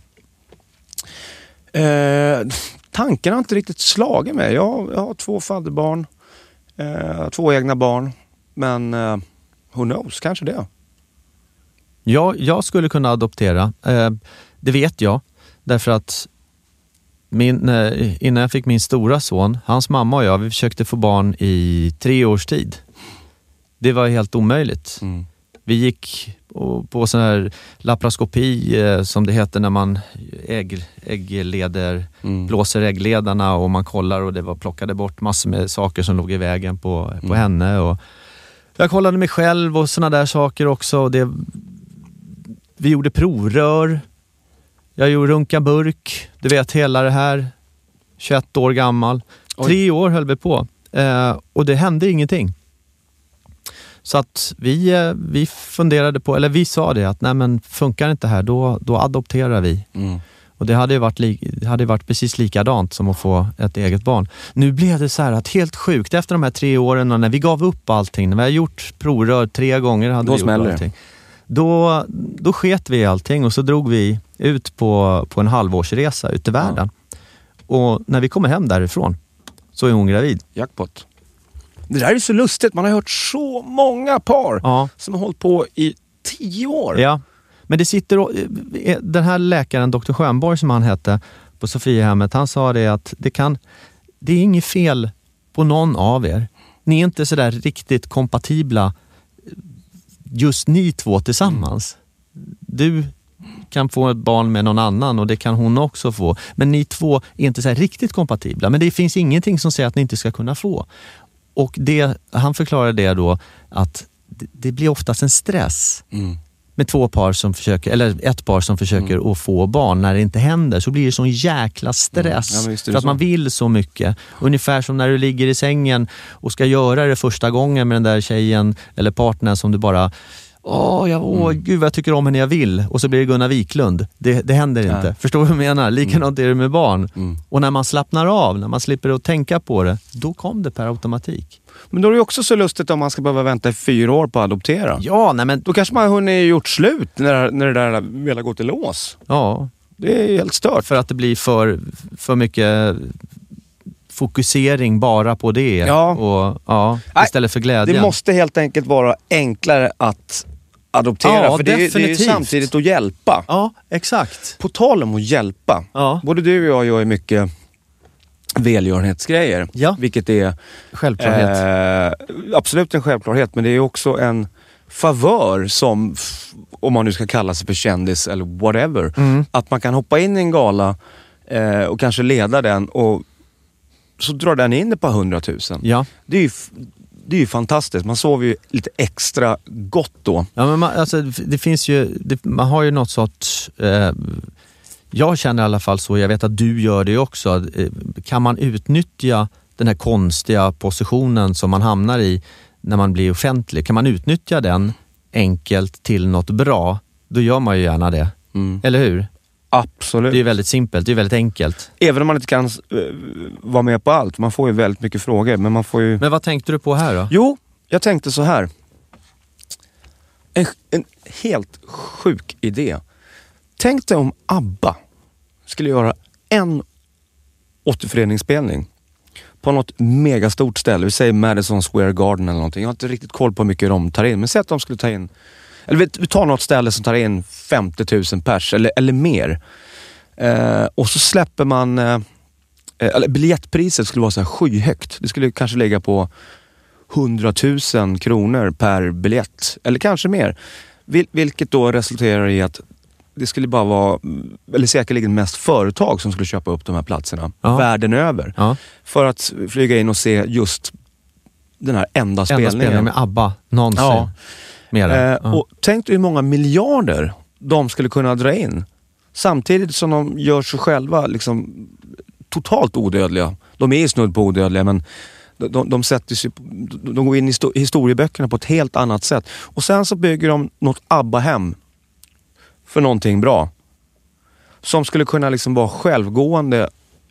Tanken har inte riktigt slagit mig. Jag har 2 fadderbarn, 2 egna barn, men who knows, kanske det. Ja, jag skulle kunna adoptera. Det vet jag, därför att innan jag fick min stora son, hans mamma och jag, vi försökte få barn i 3 års tid. Det var helt omöjligt. Vi gick på sån här laparoskopi som det heter när man äggleder, blåser äggledarna och man kollar, och det var plockade bort massor med saker som låg i vägen på henne. Och jag kollade mig själv och såna där saker också. Och vi gjorde provrör. Jag gjorde runka burk. Du vet, hela det här. 21 år gammal. 3 år höll vi på. Och det hände ingenting. Så att vi funderade på, eller vi sa det att nej men funkar inte här, då adopterar vi. Och det hade varit precis likadant som att få ett eget barn. Nu blev det så här att helt sjukt efter de här 3 åren när vi gav upp allting, när vi har gjort provrör 3 gånger hade vi gjort allting. Då sket vi allting och så drog vi ut på en halvårsresa ut i världen. Och när vi kommer hem därifrån så är hon gravid. Jackpot. Det där är så lustigt. Man har hört så många par som har hållit på i 10 år. Ja, men det sitter... Den här läkaren, Dr. Schönborg som han hette på Sofiahemmet, han sa det att det är inget fel på någon av er. Ni är inte så där riktigt kompatibla just ni 2 tillsammans. Du kan få ett barn med någon annan och det kan hon också få. Men ni 2 är inte så här riktigt kompatibla. Men det finns ingenting som säger att ni inte ska kunna få. Och han förklarade det då att det blir oftast en stress med 2 par som försöker, eller ett par som försöker att få barn. När det inte händer så blir det sån jäkla stress för att man vill så mycket. Ungefär som när du ligger i sängen och ska göra det första gången med den där tjejen eller partnern som du bara gud vad jag tycker om henne jag vill. Och så blir det Gunnar Wiklund. Det händer inte. Förstår du vad jag menar? Likadant är det med barn. Och när man slappnar av, när man slipper att tänka på det, då kom det per automatik. Men då är det också så lustigt om man ska behöva vänta i 4 år på att adoptera. Ja, nej men... Då kanske man har hunnit gjort slut när det där väl har gått i lås. Ja. Det är helt stört. För att det blir för mycket fokusering bara på det. Istället för glädjen. Det måste helt enkelt vara enklare att adoptera. Ja, för det är ju samtidigt att hjälpa. Ja, exakt. På tal om att hjälpa. Ja. Både du och jag gör mycket välgörenhetsgrejer. Ja. Vilket är självklarhet. Absolut en självklarhet. Men det är också en favör som, om man nu ska kalla sig för kändis eller whatever. Att man kan hoppa in i en gala och kanske leda den och så drar den in ett par 100 000. Ja. Det är ju fantastiskt. Man sover ju lite extra gott då. Ja, men det finns ju... man har ju något sorts... jag känner i alla fall så, jag vet att du gör det också. Kan man utnyttja den här konstiga positionen som man hamnar i när man blir offentlig? Kan man utnyttja den enkelt till något bra? Då gör man ju gärna det. Eller hur? Absolut. Det är väldigt simpelt, det är väldigt enkelt. Även om man inte kan vara med på allt. Man får ju väldigt mycket frågor. Men man får ju... Men vad tänkte du på här då? Jo, jag tänkte så här. En helt sjuk idé. Tänk dig om ABBA skulle göra en återföreningsspelning på något megastort ställe. Vi säger Madison Square Garden eller någonting. Jag har inte riktigt koll på hur mycket de tar in. Men säg att de skulle ta in... Eller vi tar något ställe som tar in 50 000 pers eller mer. Och så släpper man... biljettpriset skulle vara så här skyhögt. Det skulle kanske ligga på 100 000 kronor per biljett. Eller kanske mer. Vilket då resulterar i att det skulle bara vara... Eller säkerligen mest företag som skulle köpa upp de här platserna. Världen över. Ja. För att flyga in och se just den här enda spelningen med ABBA någonsin. Ja. Och tänk dig hur många miljarder de skulle kunna dra in samtidigt som de gör sig själva liksom totalt odödliga. De är ju snudd på odödliga, men de sätter sig, de går in i historieböckerna på ett helt annat sätt. Och sen så bygger de något ABBA-hem för någonting bra som skulle kunna liksom vara självgående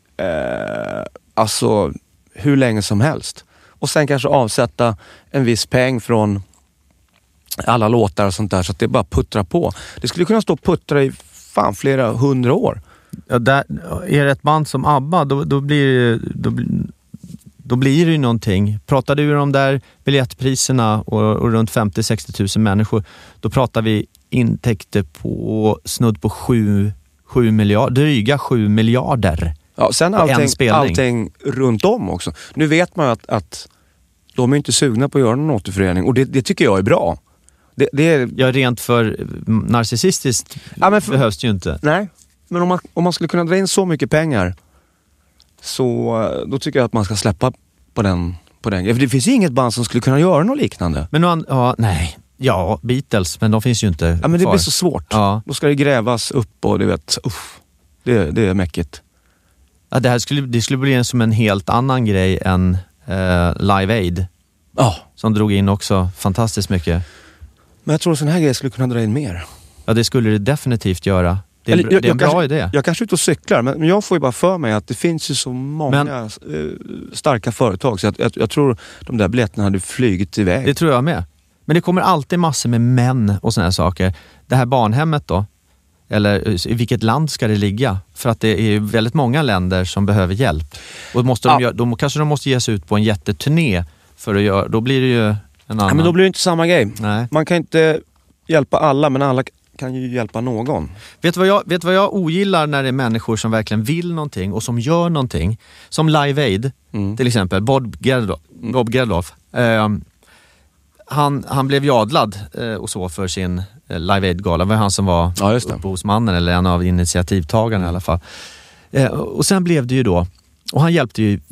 alltså hur länge som helst. Och sen kanske avsätta en viss peng från alla låtar och sånt där, så att det bara puttrar på. Det skulle kunna stå och puttra i flera 100 år. Ja, där, är det ett band som ABBA, då blir det ju någonting. Pratar du om där biljettpriserna och runt 50-60 000 människor, då pratar vi intäkter på snudd på 7 miljarder, dryga 7 miljarder. Ja, sen allting runt om också. Nu vet man att de är inte sugna på att göra någon återförening, och det tycker jag är bra. Det är... Ja, rent för narcissistiskt behövs det ju inte. Nej, men om man skulle kunna dra in så mycket pengar, så då tycker jag att man ska släppa på den. För det finns ju inget band som skulle kunna göra något liknande. Men Ja, Beatles, men de finns ju inte Ja, men det blir så svårt. Ja. Då ska det grävas upp och du vet, det är mäckigt. Ja, det skulle bli som en helt annan grej än Live Aid. Ja. Som drog in också fantastiskt mycket. Men jag tror att sån här grejer skulle kunna dra in mer. Ja, det skulle det definitivt göra. Det är en bra idé. Jag kanske är ute och cyklar, men jag får ju bara för mig att det finns ju så många starka företag. Så jag tror de där biljetterna hade flygit iväg. Det tror jag med. Men det kommer alltid massor med män och såna här saker. Det här barnhemmet då, eller i vilket land ska det ligga? För att det är väldigt många länder som behöver hjälp. Och då kanske de måste ge sig ut på en jätteturné för att göra, då blir det ju en annan. Ja, men då blir det inte samma grej. Nej. Man kan inte hjälpa alla, men alla kan ju hjälpa någon. Vet du vad jag ogillar när det är människor som verkligen vill någonting och som gör någonting? Som Live Aid, till exempel. Bob Geldof. Han blev jadlad och så för sin Live Aid-gala. Det var han som var upphovsmannen eller en av initiativtagarna i alla fall. Och sen blev det ju då, och han hjälpte ju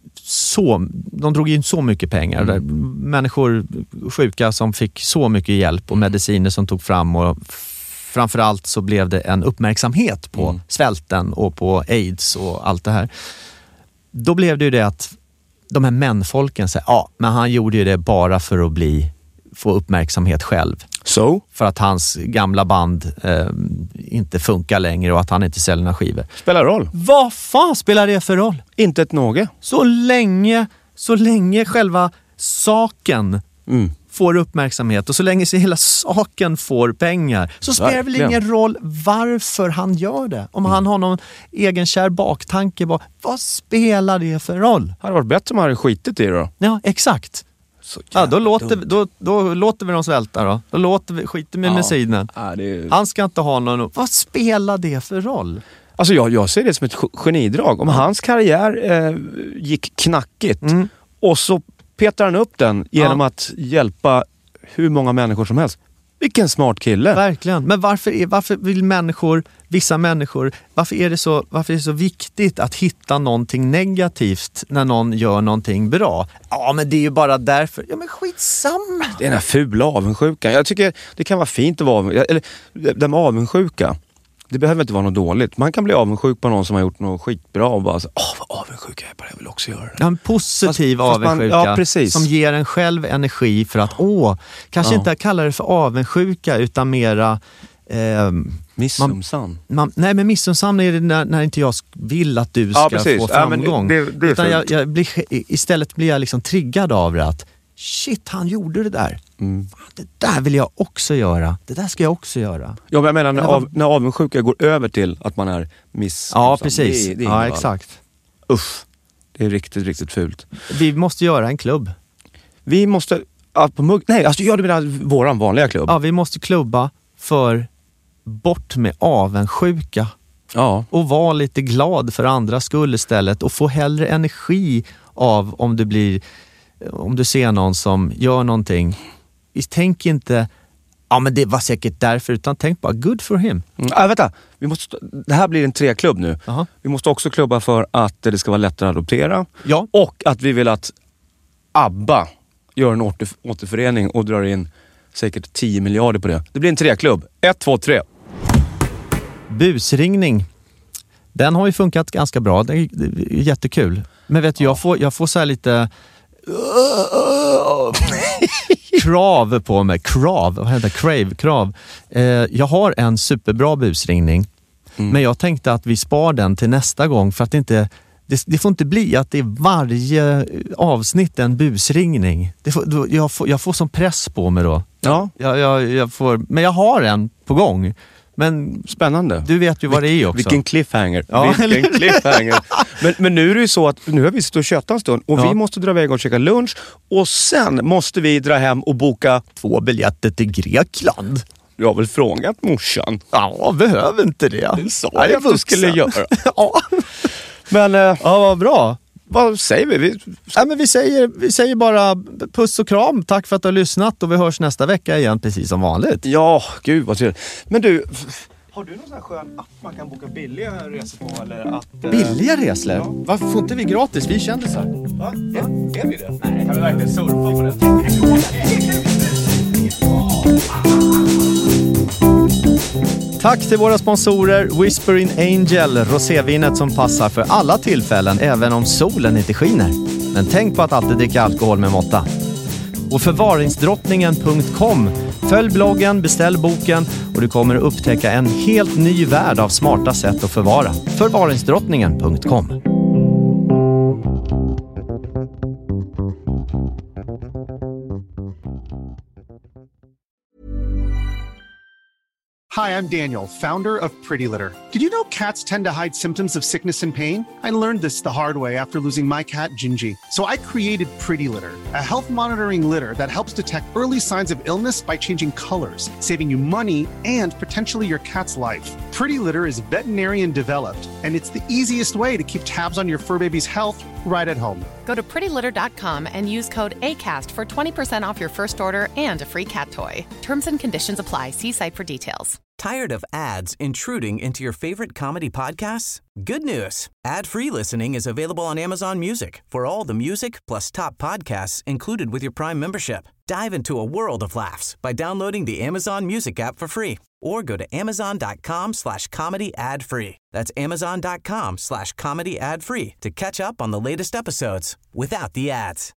de drog in så mycket pengar. Människor sjuka som fick så mycket hjälp och mediciner som tog fram, och framförallt så blev det en uppmärksamhet på svälten och på AIDS och allt det här. Då blev det ju det att de här mänfolken säger, men han gjorde ju det bara för att få uppmärksamhet själv. Så? För att hans gamla band inte funkar längre och att han inte säljer några skivor. Spelar roll. Vad fan spelar det för roll? Inte ett något. Så länge själva saken får uppmärksamhet och så länge hela saken får pengar, så spelar det väl ingen roll varför han gör det. Om han har någon egenkär baktanke, vad spelar det för roll? Hade varit bättre om han hade skitit i det då. Ja, exakt. Då låter vi dem svälta då. Skiter med medicinen. Han ska inte ha någon. Vad spelar det för roll? Alltså jag ser det som ett genidrag. Om hans karriär gick knackigt och så petar han upp den genom att hjälpa hur många människor som helst. Vilken smart kille. Verkligen. Men varför vill vissa människor, varför är det så viktigt att hitta någonting negativt när någon gör någonting bra? Ja, men det är ju bara därför. Ja, men skitsamma. Det är den här fula avundsjukan. Jag tycker det kan vara fint att vara, eller den avundsjuka. Det behöver inte vara något dåligt. Man kan bli avundsjuk på någon som har gjort något skitbra och bara så, vad avundsjuk jag är på det, jag vill också göra det. Ja, en positiv avundsjuka som ger en själv energi för att, kanske inte kalla det för avundsjuka utan mera missunnsam. Nej, men missunnsam är det när inte jag vill att du ska få framgång. Det istället blir jag liksom triggad av det att shit, han gjorde det där. Det där vill jag också göra. Det där ska jag också göra. Ja, men jag menar när avundsjuka går över till att man är missunnsam. Ja, precis. Ja, exakt. Usch. Det är riktigt, riktigt fult. Vi måste göra en klubb. Vi måste... du menar våran vanliga klubb. Ja, vi måste klubba för bort med avundsjuka. Ja. Och vara lite glad för andras skull istället. Och få hellre energi av om du ser någon som gör någonting. Tänk inte, men det var säkert därför, utan tänk bara, good for him. Vänta, det här blir en 3-klubb nu. Vi måste också klubba för att det ska vara lättare att adoptera. Ja. Och att vi vill att ABBA gör en återförening och drar in säkert 10 miljarder på det. Det blir en 3-klubb. 1, 2, 3. Busringning. Den har ju funkat ganska bra. Det är jättekul. Men vet du, jag får så här lite... krav på mig. Krav. Jag har en superbra busringning. Men jag tänkte att vi spar den till nästa gång, för att det får inte bli att det är varje avsnitt en busringning. Jag får som press på mig då. Ja. Men jag har en på gång. Men spännande. Du vet ju vad det är också. Vilken cliffhanger. Ja. Vilken cliffhanger. men nu är det ju så att nu har vi suttit och köttat en stund och vi måste dra iväg och käka lunch och sen måste vi dra hem och boka 2 biljetter till Grekland. Jag har väl frågat morsan. Ja, behöver inte det. Det sa jag att du skulle göra. Ja. Men vad bra. Vad säger vi? Men vi säger bara puss och kram. Tack för att du har lyssnat och vi hörs nästa vecka igen precis som vanligt. Ja, gud vad trevligt. Men du, har du någon sån här skön app man kan boka billiga resor på? Eller att, billiga resor? Ja. Varför får inte vi gratis? Vi kände så här. Va? Är vi det? Nej, kan vi verkligen surfa på det? Tack till våra sponsorer Whispering Angel, rosévinet som passar för alla tillfällen, även om solen inte skiner. Men tänk på att alltid dricka alkohol med måtta. Och förvaringsdrottningen.com. Följ bloggen, beställ boken och du kommer att upptäcka en helt ny värld av smarta sätt att förvara. Förvaringsdrottningen.com. Hi, I'm Daniel, founder of Pretty Litter. Did you know cats tend to hide symptoms of sickness and pain? I learned this the hard way after losing my cat, Gingy. So I created Pretty Litter, a health monitoring litter that helps detect early signs of illness by changing colors, saving you money and potentially your cat's life. Pretty Litter is veterinarian developed, and it's the easiest way to keep tabs on your fur baby's health right at home. Go to prettylitter.com and use code ACAST for 20% off your first order and a free cat toy. Terms and conditions apply. See site for details. Tired of ads intruding into your favorite comedy podcasts? Good news. Ad-free listening is available on Amazon Music for all the music plus top podcasts included with your Prime membership. Dive into a world of laughs by downloading the Amazon Music app for free or go to amazon.com/comedy ad-free. That's amazon.com/comedy ad-free to catch up on the latest episodes without the ads.